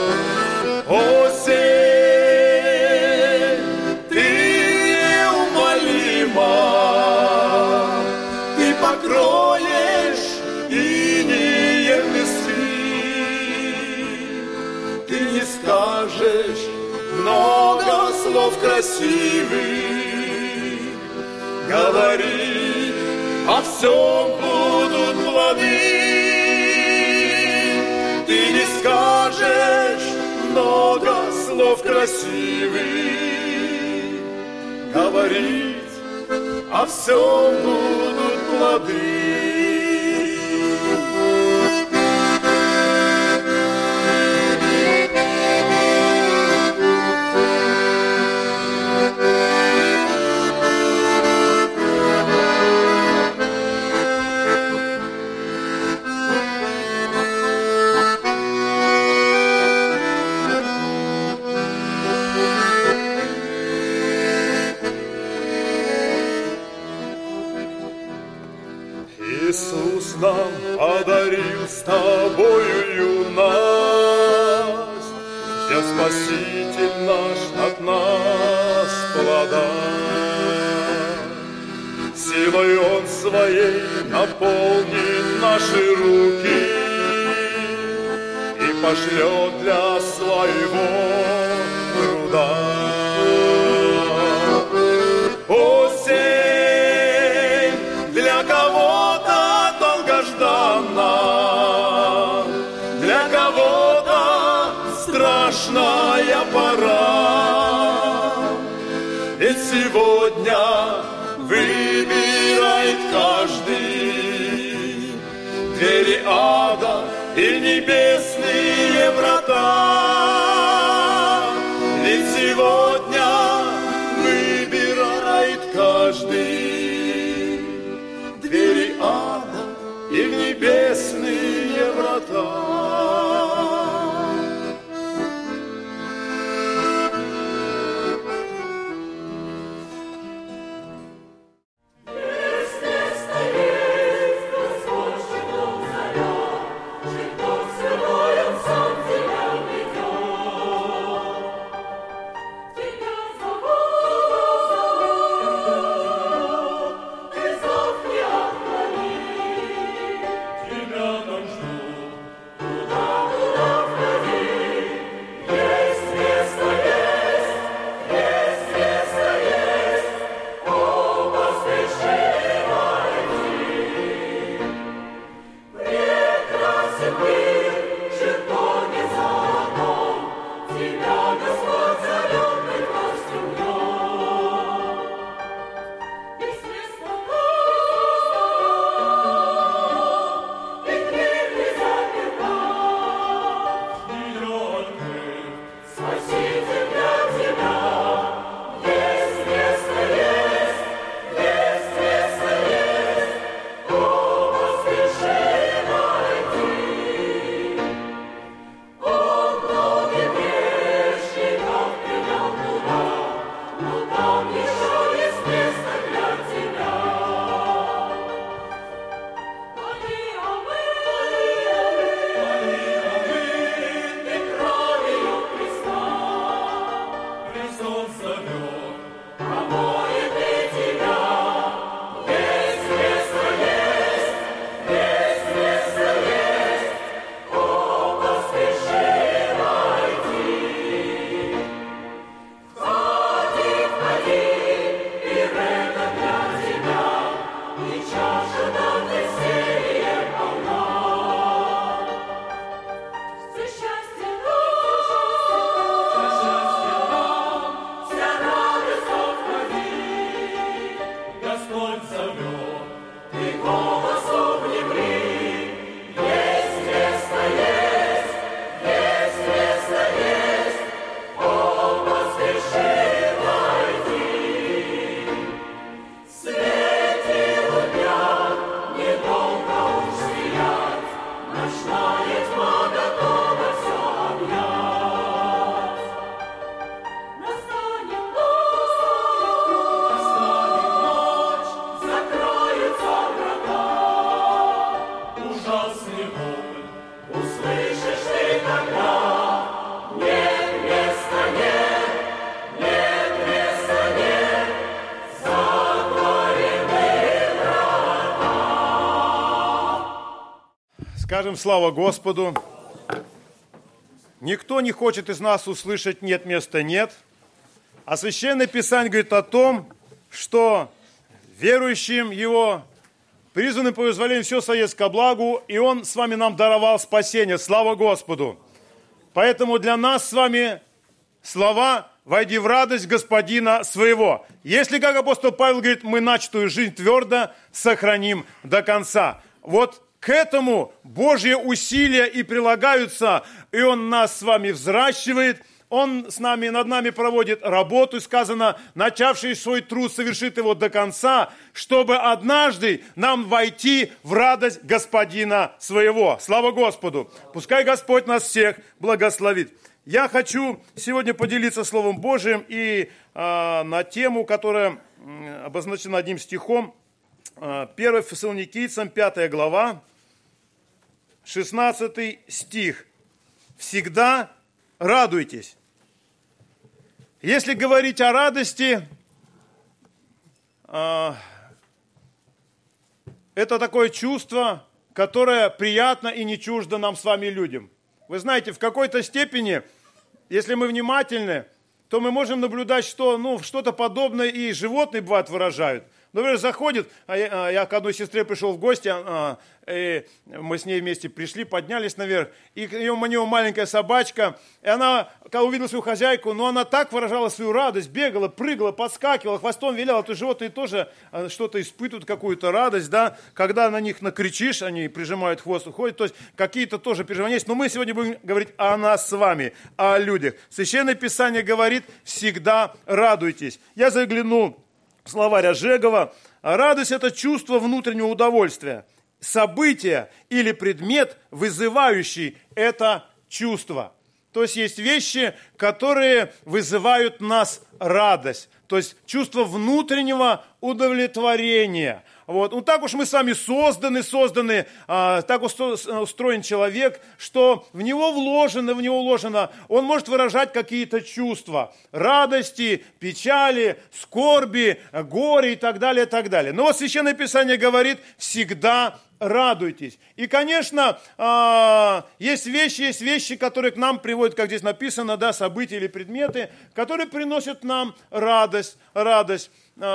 Осень, ты неумолима, ты покроешь инеем листвы. Ты не скажешь много слов красивых, говори, о всем будут плоды. Ты не скажешь много слов красивых, говорить, о всем будут плоды. Иисус нам подарил с тобою юность, ждет Спаситель наш от нас плода. Силой Он своей наполнит наши руки и пошлет для своего труда. Осень для кого-то долгожданна, для кого-то страшная пора. Ведь сегодня выбирает каждый двери ада и небесные врата. Ведь сегодня выбирает каждый двери ада и в небесные врата. Господь, Скажем слава Господу. Никто не хочет из нас услышать «нет» места «нет». А Священное Писание говорит о том, что верующим Его призваны по вызволению все соесть ко благу, и Он с вами нам даровал спасение. Слава Господу! Поэтому для нас с вами слова «войди в радость Господина своего». Если, как апостол Павел говорит, мы начатую жизнь твердо сохраним до конца. Вот к этому Божьи усилия и прилагаются, и Он нас с вами взращивает, Он с нами, над нами проводит работу, и сказано, начавший свой труд совершит его до конца, чтобы однажды нам войти в радость Господина своего. Слава Господу! Пускай Господь нас всех благословит. Я хочу сегодня поделиться Словом Божиим и э, на тему, которая э, обозначена одним стихом, э, первое Фессалоникийцам, пятая глава, шестнадцатый стих. «Всегда радуйтесь». Если говорить о радости, э, это такое чувство, которое приятно и не чуждо нам с вами людям. Вы знаете, в какой-то степени, если мы внимательны, то мы можем наблюдать, что ну, что-то подобное и животные, бывает, выражают. Например, заходит, а я, я к одной сестре пришел в гости, а, и мы с ней вместе пришли, поднялись наверх, и у нее маленькая собачка, и она, когда увидела свою хозяйку, но она так выражала свою радость, бегала, прыгала, подскакивала, хвостом виляла, то животные тоже что-то испытывают, какую-то радость, да, когда на них накричишь, они прижимают хвост, уходят, то есть какие-то тоже переживания есть, но мы сегодня будем говорить о нас с вами, о людях. Священное Писание говорит, всегда радуйтесь. Я заглянул словарь Ожегова. Радость – это чувство внутреннего удовольствия. Событие или предмет, вызывающий это чувство. То есть есть вещи, которые вызывают в нас радость. То есть чувство внутреннего удовлетворения. Вот. Ну, так уж мы сами созданы, созданы, а, так устроен человек, что в него вложено, в него вложено, он может выражать какие-то чувства. Радости, печали, скорби, горе и так далее, и так далее. Но вот Священное Писание говорит, всегда радуйтесь. И, конечно, а, есть вещи, есть вещи, которые к нам приводят, как здесь написано, да, события или предметы, которые приносят нам радость, радость.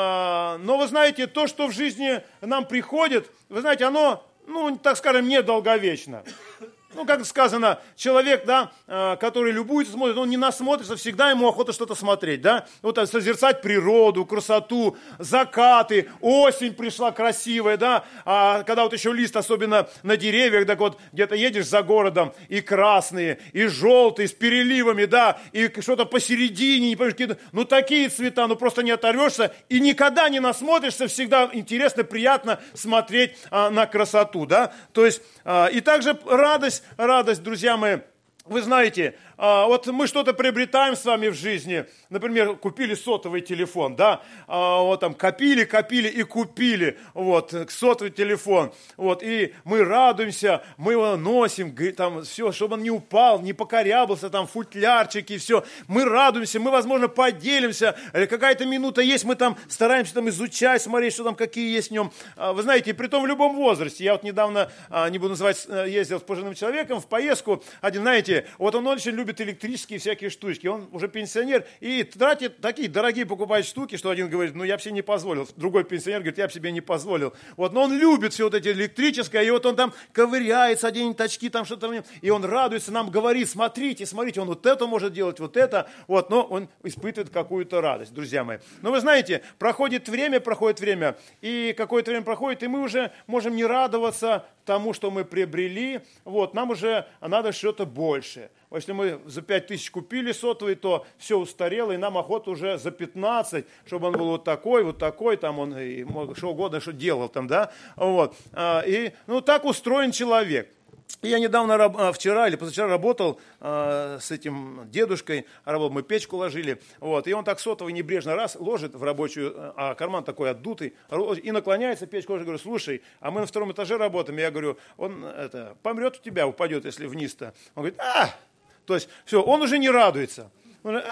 Но вы знаете, то, что в жизни нам приходит, вы знаете, оно, ну, так скажем, недолговечно. Ну, как сказано, человек, да, который любуется, смотрит, он не насмотрится, всегда ему охота что-то смотреть, да. Вот созерцать природу, красоту, закаты, осень пришла красивая, да. А когда вот еще лист, особенно на деревьях, так вот где-то едешь за городом, и красные, и желтые, с переливами, да, и что-то посередине, не понимаешь, ну, такие цвета, ну, просто не оторвешься, и никогда не насмотришься, всегда интересно, приятно смотреть а, на красоту, да. То есть, а, и также радость, Радость, друзья мои, вы знаете, вот мы что-то приобретаем с вами в жизни, например, купили сотовый телефон, да, вот там копили, копили и купили, вот, сотовый телефон, вот, и мы радуемся, мы его носим, там, все, чтобы он не упал, не покорябался, там, футлярчики, все, мы радуемся, мы, возможно, поделимся, какая-то минута есть, мы там стараемся там изучать, смотреть, что там, какие есть в нем, вы знаете, при том в любом возрасте, я вот недавно, не буду называть, ездил с пожилым человеком в поездку, один, знаете, вот он очень любит электрические всякие штучки. Он уже пенсионер и тратит такие дорогие покупает штуки, что один говорит, ну я бы себе не позволил. Другой пенсионер говорит, я бы себе не позволил. Вот, но он любит все вот эти электрическое, и вот он там ковыряется, оденет очки, там что-то, и он радуется, нам говорит, смотрите, смотрите, он вот это может делать, вот это, вот, но он испытывает какую-то радость, друзья мои. Но вы знаете, проходит время, проходит время, и какое-то время проходит, и мы уже можем не радоваться тому, что мы приобрели, вот, нам уже надо что-то большее. Если мы за пять тысяч купили сотовый, то все устарело, и нам охота уже за пятнадцать, чтобы он был вот такой, вот такой, там он и что угодно, что делал там, да, вот. И, ну, так устроен человек. Я недавно, вчера или позавчера работал э, с этим дедушкой, работал, мы печку ложили, вот, и он так сотовый небрежно раз ложит в рабочую, а карман такой отдутый, и наклоняется, печку ложит, говорю, слушай, а мы на втором этаже работаем, я говорю, он это, помрет у тебя, упадет, если вниз-то. Он говорит, а, то есть, все, он уже не радуется. Он говорит, а,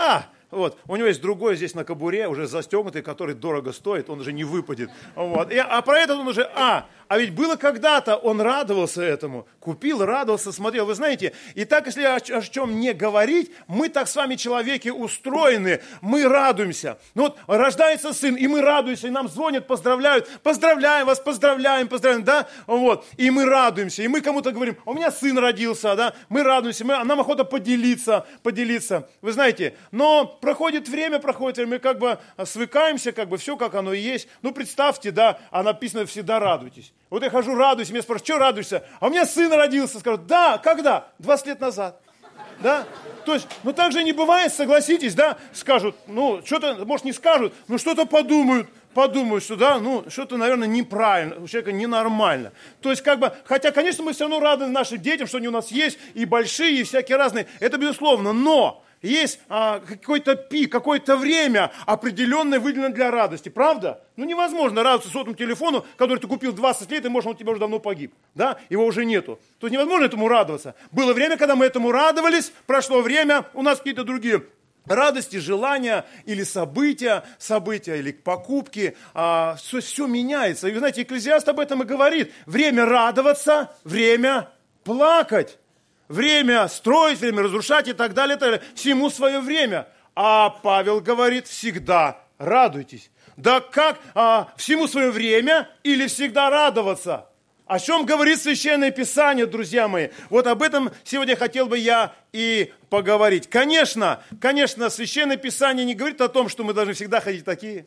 Вот. У него есть другой здесь на кобуре, уже застегнутый, который дорого стоит, он уже не выпадет. Вот. И, а про этот он уже, а, а ведь было когда-то, он радовался этому, купил, радовался, смотрел. Вы знаете, и так, если о, о чем не говорить, мы так с вами, человеки, устроены, мы радуемся. Ну вот рождается сын, и мы радуемся, и нам звонят, поздравляют, поздравляем вас, поздравляем, поздравляем, да, вот, и мы радуемся, и мы кому-то говорим, у меня сын родился, да, мы радуемся, мы, нам охота поделиться, поделиться, вы знаете, но проходит время, проходит время, мы как бы свыкаемся, как бы все, как оно и есть. Ну, представьте, да, а написано «всегда радуйтесь». Вот я хожу, радуюсь, меня спрашивают, что радуешься? А у меня сын родился. Скажут, да, когда? двадцать лет назад. Да? То есть, ну так же не бывает, согласитесь, да? Скажут, ну, что-то, может, не скажут, но что-то подумают. Подумают, что да, ну, что-то, наверное, неправильно, у человека ненормально. То есть, как бы, хотя, конечно, мы все равно рады нашим детям, что они у нас есть, и большие, и всякие разные. Это безусловно, но есть а, какой-то пик, какое-то время определенное выделено для радости, правда? Ну, невозможно радоваться сотовому телефону, который ты купил двадцать лет, и, может, он у тебя уже давно погиб, да? Его уже нету. То есть невозможно этому радоваться. Было время, когда мы этому радовались, прошло время, у нас какие-то другие радости, желания или события, события или покупки, а, все, все меняется. И вы знаете, Экклезиаст об этом и говорит. Время радоваться, время плакать. Время строить, время разрушать и так далее, и так далее. Всему свое время. А Павел говорит, всегда радуйтесь. Да как а, всему свое время или всегда радоваться? О чем говорит Священное Писание, друзья мои? Вот об этом сегодня хотел бы я и поговорить. Конечно, конечно, Священное Писание не говорит о том, что мы должны всегда ходить такие,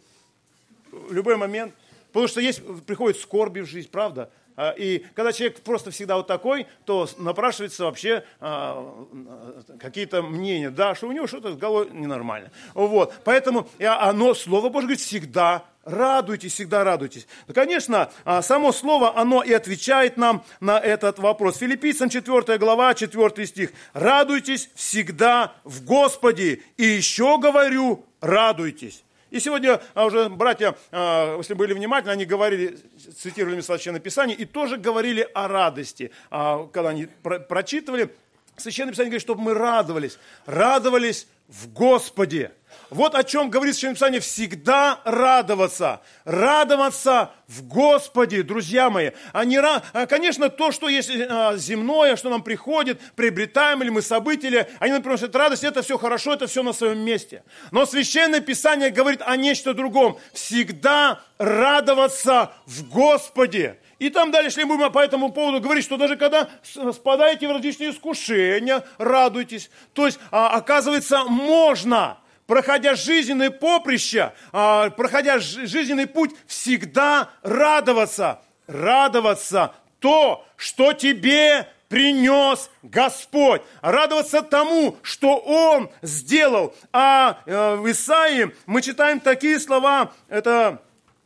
в любой момент. Потому что есть, приходят скорби в жизнь, правда? И когда человек просто всегда вот такой, то напрашивается вообще а, какие-то мнения, да, что у него что-то с головой ненормально. Вот. Поэтому оно, Слово Божье говорит, всегда радуйтесь, всегда радуйтесь. Ну, конечно, само Слово, оно и отвечает нам на этот вопрос. Филиппийцам четвёртая глава, четвёртый стих. Радуйтесь всегда в Господе. И еще говорю, радуйтесь. И сегодня уже братья, если были внимательны, они говорили, цитировали Священное Писание, и тоже говорили о радости. Когда они прочитывали, Священное Писание говорит, чтобы мы радовались. Радовались в Господе. Вот о чем говорит Священное Писание, всегда радоваться. Радоваться в Господе, друзья мои. А не, конечно, то, что есть земное, что нам приходит, приобретаем ли мы события, они нам приносят радость, это все хорошо, это все на своем месте. Но Священное Писание говорит о нечто другом. Всегда радоваться в Господе. И там дальше мы будем по этому поводу говорить, что даже когда спадаете в различные искушения, радуйтесь. То есть, оказывается, можно, проходя жизненное поприще, проходя жизненный путь, всегда радоваться. Радоваться то, что тебе принес Господь. Радоваться тому, что Он сделал. А в Исаии мы читаем такие слова, это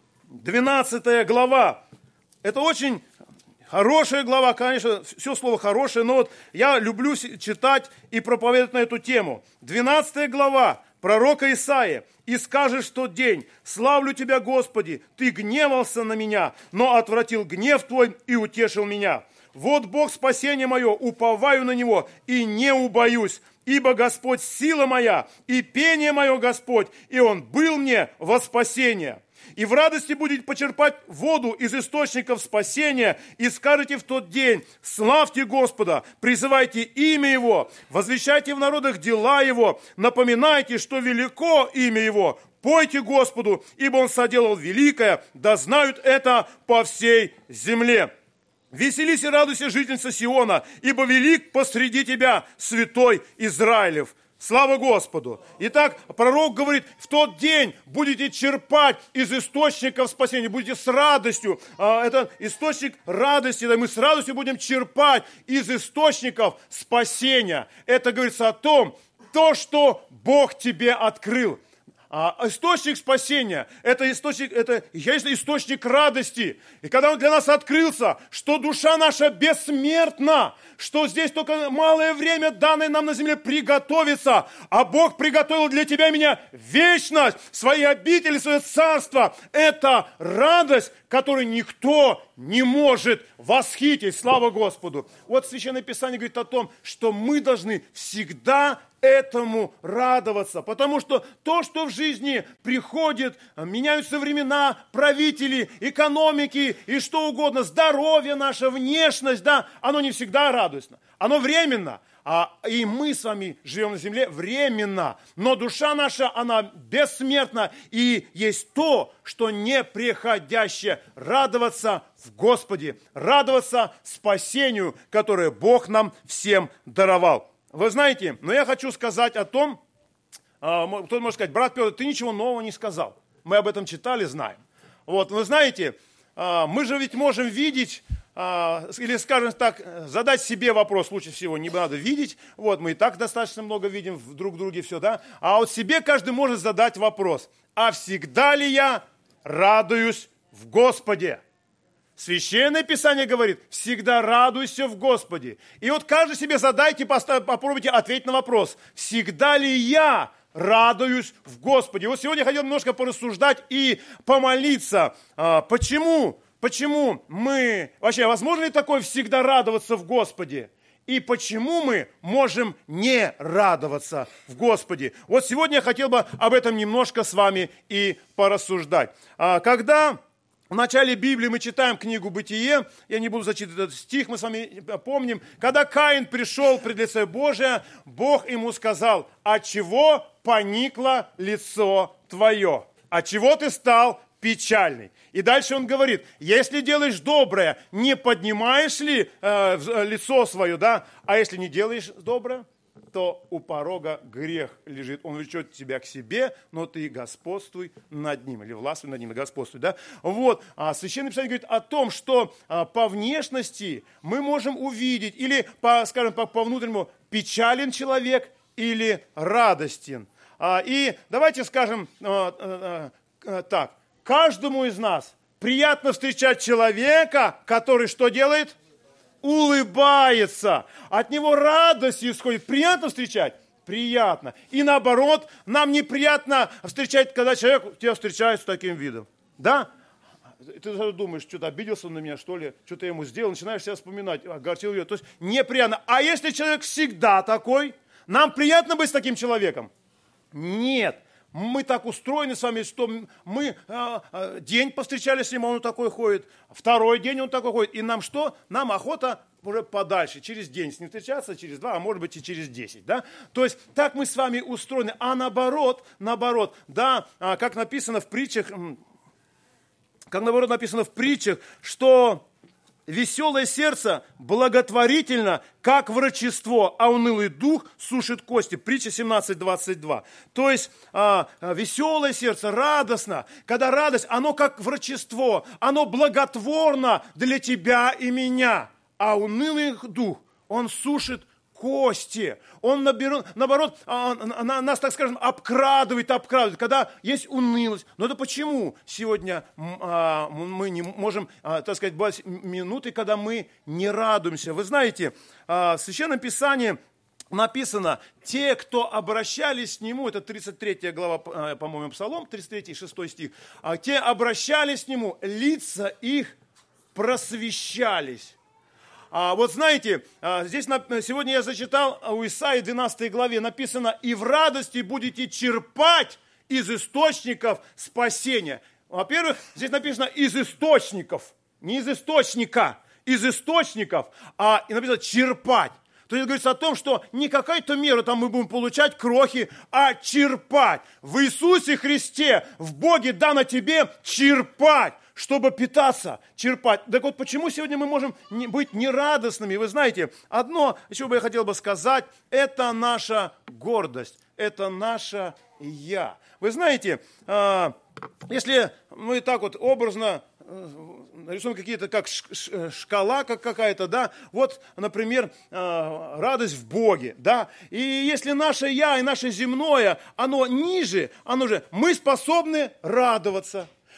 двенадцатая глава. Это очень хорошая глава, конечно, все слово хорошее, но вот я люблю читать и проповедовать на эту тему. двенадцатая глава пророка Исаия. «И скажешь в тот день, славлю Тебя, Господи, Ты гневался на меня, но отвратил гнев Твой и утешил меня. Вот Бог спасение мое, уповаю на Него и не убоюсь, ибо Господь сила моя и пение мое Господь, и Он был мне во спасение». И в радости будете почерпать воду из источников спасения, и скажете в тот день, славьте Господа, призывайте имя Его, возвещайте в народах дела Его, напоминайте, что велико имя Его, пойте Господу, ибо Он соделал великое, да знают это по всей земле. Веселись и радуйся, жительница Сиона, ибо велик посреди тебя святой Израилев. Слава Господу! Итак, пророк говорит, в тот день будете черпать из источников спасения, будете с радостью, это источник радости, мы с радостью будем черпать из источников спасения. Это говорится о том, то, что Бог тебе открыл. А источник спасения, это источник, это есть источник радости. И когда он для нас открылся, что душа наша бессмертна, что здесь только малое время, данное нам на земле, приготовиться, а Бог приготовил для тебя и меня вечность, свои обители, свое царство. Это радость, которую никто не может восхитить. Слава Господу! Вот Священное Писание говорит о том, что мы должны всегда этому радоваться. Потому что то, что в жизни приходит, меняются времена, правители, экономики и что угодно, здоровье наше, внешность, да, оно не всегда радостно. Оно временно. А, и мы с вами живем на земле временно. Но душа наша, она бессмертна. И есть то, что неприходящее. Радоваться в Господе. Радоваться спасению, которое Бог нам всем даровал. Вы знаете, но я хочу сказать о том, кто-то может сказать: брат Петр, ты ничего нового не сказал. Мы об этом читали, знаем. Вот, вы знаете, мы же ведь можем видеть, или, скажем так, задать себе вопрос, лучше всего не надо видеть, вот, мы и так достаточно много видим в друг друге все, да, а вот себе каждый может задать вопрос: а всегда ли я радуюсь в Господе? Священное Писание говорит: всегда радуйся в Господе. И вот каждый себе задайте, попробуйте ответить на вопрос: всегда ли я радуюсь в Господе? Вот сегодня я хотел немножко порассуждать и помолиться. Почему? Почему мы, вообще, возможно ли такое всегда радоваться в Господе? И почему мы можем не радоваться в Господе? Вот сегодня я хотел бы об этом немножко с вами и порассуждать. Когда в начале Библии мы читаем книгу «Бытие», я не буду зачитывать этот стих, мы с вами помним, когда Каин пришел пред лице Божие, Бог ему сказал: «Отчего поникло лицо твое? Отчего ты стал печальный?» И дальше он говорит: если делаешь доброе, не поднимаешь ли э, лицо свое, да? А если не делаешь доброе, то у порога грех лежит. Он влечет тебя к себе, но ты господствуй над ним. Или властвуй над ним, и господствуй, да? Вот. А Священное Писание говорит о том, что а, по внешности мы можем увидеть, или, по, скажем, по, по внутреннему, печален человек или радостен. А, и давайте скажем а, а, а, так. Каждому из нас приятно встречать человека, который что делает? Улыбается. От него радость исходит. Приятно встречать? Приятно. И наоборот, нам неприятно встречать, когда человек тебя встречает с таким видом. Да? Ты думаешь, что-то обиделся он на меня, что ли? Что-то я ему сделал. Начинаешь себя вспоминать. Огорчил ее. То есть неприятно. А если человек всегда такой, нам приятно быть с таким человеком? Нет. Мы так устроены с вами, что мы э, э, день повстречались с ним, он такой ходит, второй день он такой ходит, и нам что? Нам охота уже подальше, через день с ним встречаться, через два, а может быть и через десять, да? То есть так мы с вами устроены, а наоборот, наоборот, да, э, как написано в притчах, э, как наоборот написано в притчах, что веселое сердце благотворительно, как врачество, а унылый дух сушит кости. Притча семнадцать двадцать два. То есть а, веселое сердце, радостно. Когда радость, оно как врачество, оно благотворно для тебя и меня. А унылый дух, он сушит кости. Он, наоборот, нас, так скажем, обкрадывает, обкрадывает, когда есть унылость. Но это почему сегодня мы не можем, так сказать, бывать минуты, когда мы не радуемся? Вы знаете, в Священном Писании написано: те, кто обращались к Нему, это тридцать третья глава, по-моему, Псалом, тридцать третий, шестой стих, те обращались к Нему, лица их просвещались. А вот знаете, здесь сегодня я зачитал у Исаии двенадцатой главе, написано: «И в радости будете черпать из источников спасения». Во-первых, здесь написано «из источников», не из источника, из источников, а и написано «черпать». То есть говорится о том, что не какая-то мера там мы будем получать крохи, а черпать. В Иисусе Христе, в Боге дано тебе черпать, чтобы питаться, черпать. Так вот, почему сегодня мы можем не быть нерадостными? Вы знаете, одно, еще бы я хотел бы сказать, это наша гордость, это наше «я». Вы знаете, если мы так вот образно нарисуем какие-то, как шкала как какая-то, да, вот, например, радость в Боге, да, и если наше «я» и наше земное, оно ниже, оно же, мы способны радоваться.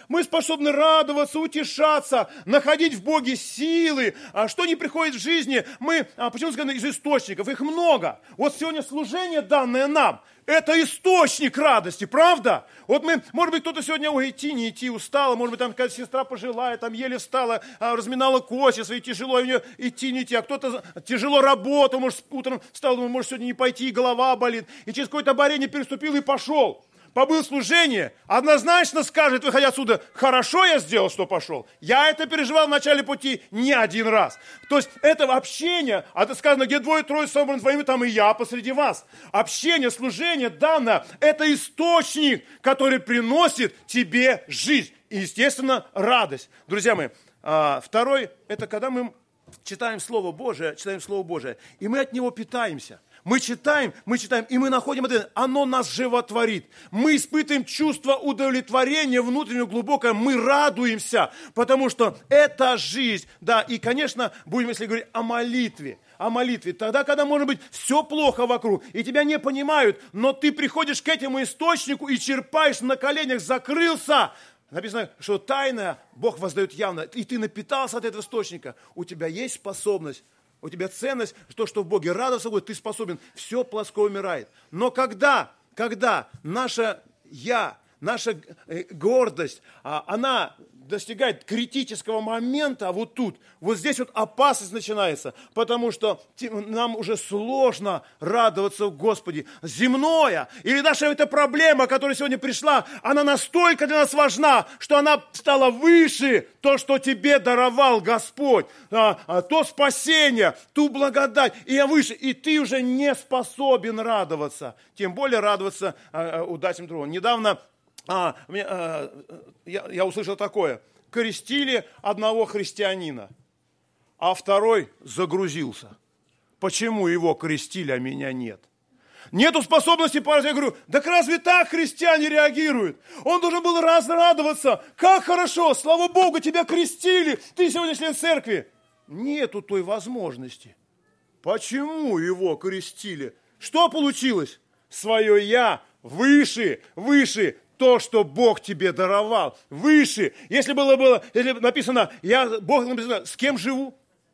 Мы способны радоваться, утешаться, находить в Боге силы. А что не приходит в жизни, мы, а почему сказано, из источников? Их много. Вот сегодня служение, данное нам, это источник радости, правда? Вот мы, может быть, кто-то сегодня, ой, идти, не идти, устала, может быть, там какая-то сестра пожилая, там еле встала, разминала кости свои, тяжело, у нее идти, не идти, а кто-то тяжело работал, может, утром встал, думает, может, сегодня не пойти, и голова болит, и через какое-то борение переступил и пошел. Побыл в служении, однозначно скажет, выходя отсюда, хорошо я сделал, что пошел. Я это переживал в начале пути не один раз. То есть это общение, а это сказано, где двое-трое собраны твоими, там и я посреди вас. Общение, служение данное, это источник, который приносит тебе жизнь. И, естественно, радость. Друзья мои, второй, это когда мы читаем Слово Божие, читаем Слово Божие, и мы от него питаемся. Мы читаем, мы читаем, и мы находим это, оно нас животворит. Мы испытываем чувство удовлетворения внутреннего, глубокое, мы радуемся, потому что это жизнь. Да, и, конечно, будем, если говорить о молитве, о молитве, тогда, когда, может быть, все плохо вокруг, и тебя не понимают, но ты приходишь к этому источнику и черпаешь на коленях, закрылся. Написано, что тайное Бог воздает явно, и ты напитался от этого источника, у тебя есть способность. У тебя ценность, то, что в Боге радоваться будет, ты способен, все плоско умирает. Но когда, когда наше «я», наша гордость, она достигает критического момента, вот тут, вот здесь вот опасность начинается, потому что нам уже сложно радоваться в Господе. Земное, или наша эта проблема, которая сегодня пришла, она настолько для нас важна, что она стала выше то, что тебе даровал Господь, то спасение, ту благодать, и выше, и ты уже не способен радоваться, тем более радоваться удачам другого. Недавно А, мне, а, я, я услышал такое. Крестили одного христианина, а второй загрузился. Почему его крестили, а меня нет? Нету способности порадоваться. Я говорю, так разве так христиане реагируют? Он должен был разрадоваться. Как хорошо, слава Богу, тебя крестили. Ты сегодня член церкви. Нету той возможности. Почему его крестили? Что получилось? Свое «я» выше, выше. То, что Бог тебе даровал, выше. Если было, было если написано, я, Бог написано, с кем живу?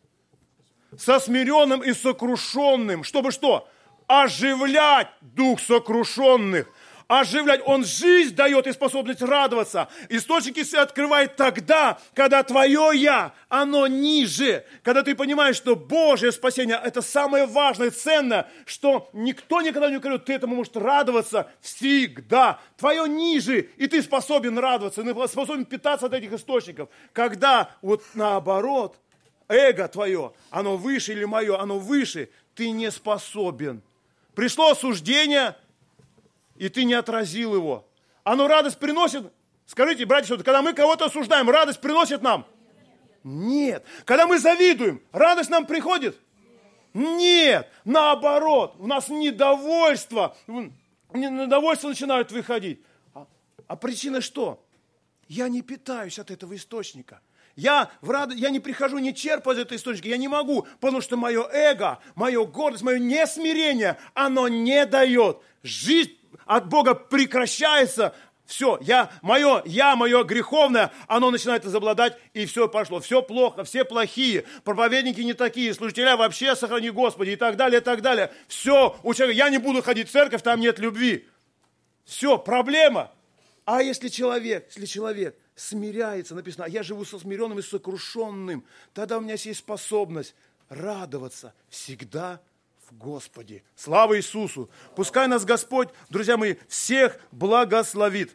Со смиренным и сокрушенным. Чтобы что? Оживлять дух сокрушенных. Оживлять. Он жизнь дает и способность радоваться. Источники себя открывает тогда, когда твое «я», оно ниже. Когда ты понимаешь, что Божье спасение – это самое важное, ценное, что никто никогда не говорит, ты этому можешь радоваться всегда. Твое ниже, и ты способен радоваться, ты способен питаться от этих источников. Когда вот наоборот, эго твое, оно выше или мое, оно выше, ты не способен. Пришло осуждение, и ты не отразил его. Оно радость приносит? Скажите, братья и сестры, когда мы кого-то осуждаем, радость приносит нам? Нет. Когда мы завидуем, радость нам приходит? Нет. Наоборот, у нас недовольство. Недовольство начинают выходить. А, а причина что? Я не питаюсь от этого источника. Я, в рад... я не прихожу, не черпаю из этого источника. Я не могу, потому что мое эго, мое гордость, мое несмирение, оно не дает. Жизнь от Бога прекращается. Все, я, мое, я, мое греховное, оно начинает изобладать, и все пошло. Все плохо, все плохие, проповедники не такие, служителя вообще сохрани Господи, и так далее, и так далее. Все, у человека, я не буду ходить в церковь, там нет любви. Все, проблема. А если человек, если человек смиряется, написано, а я живу со смиренным и сокрушенным, тогда у меня есть способность радоваться всегда в Господе. Слава Иисусу! Пускай нас Господь, друзья мои, всех благословит.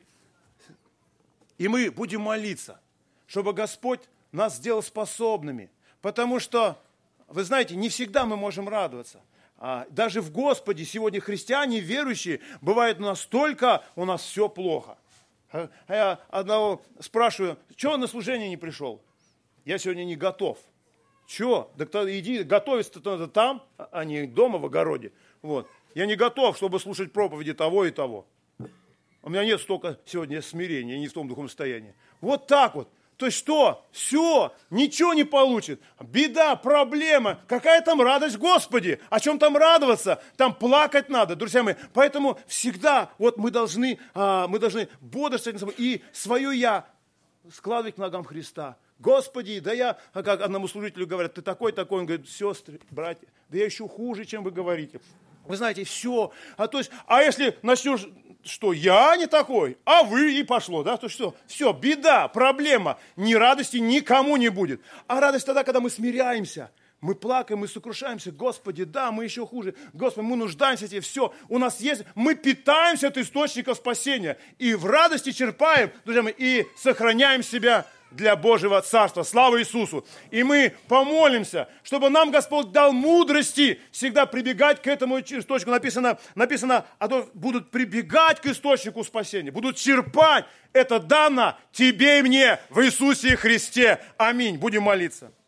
И мы будем молиться, чтобы Господь нас сделал способными. Потому что, вы знаете, не всегда мы можем радоваться. А даже в Господе сегодня христиане, верующие, бывает настолько, у нас все плохо. А я одного спрашиваю, чего на служение не пришел? Я сегодня не готов. Чего? Да кто, иди, готовиться надо там, а не дома в огороде. Вот. Я не готов, чтобы слушать проповеди того и того. У меня нет столько сегодня смирения, я не в том духовном состоянии. Вот так вот. То есть что? Все, ничего не получит. Беда, проблема. Какая там радость, Господи? О чем там радоваться? Там плакать надо, друзья мои. Поэтому всегда вот мы должны, мы должны бодрствовать и свое «я» складывать к ногам Христа. Господи, да я, а как одному служителю говорят, ты такой-такой, он говорит, сестры, братья, да я еще хуже, чем вы говорите. Вы знаете, все. А, то есть, а если начнешь, что я не такой, а вы, и пошло, да, то что? Все, беда, проблема, ни радости никому не будет. А радость тогда, когда мы смиряемся. Мы плакаем, мы сокрушаемся, Господи, да, мы еще хуже, Господи, мы нуждаемся в Тебе, все, у нас есть, мы питаемся от источника спасения, и в радости черпаем, друзья мои, и сохраняем себя для Божьего Царства. Слава Иисусу! И мы помолимся, чтобы нам Господь дал мудрости всегда прибегать к этому источнику. Написано, написано, а то будут прибегать к источнику спасения, будут черпать. Это дано тебе и мне в Иисусе Христе. Аминь. Будем молиться.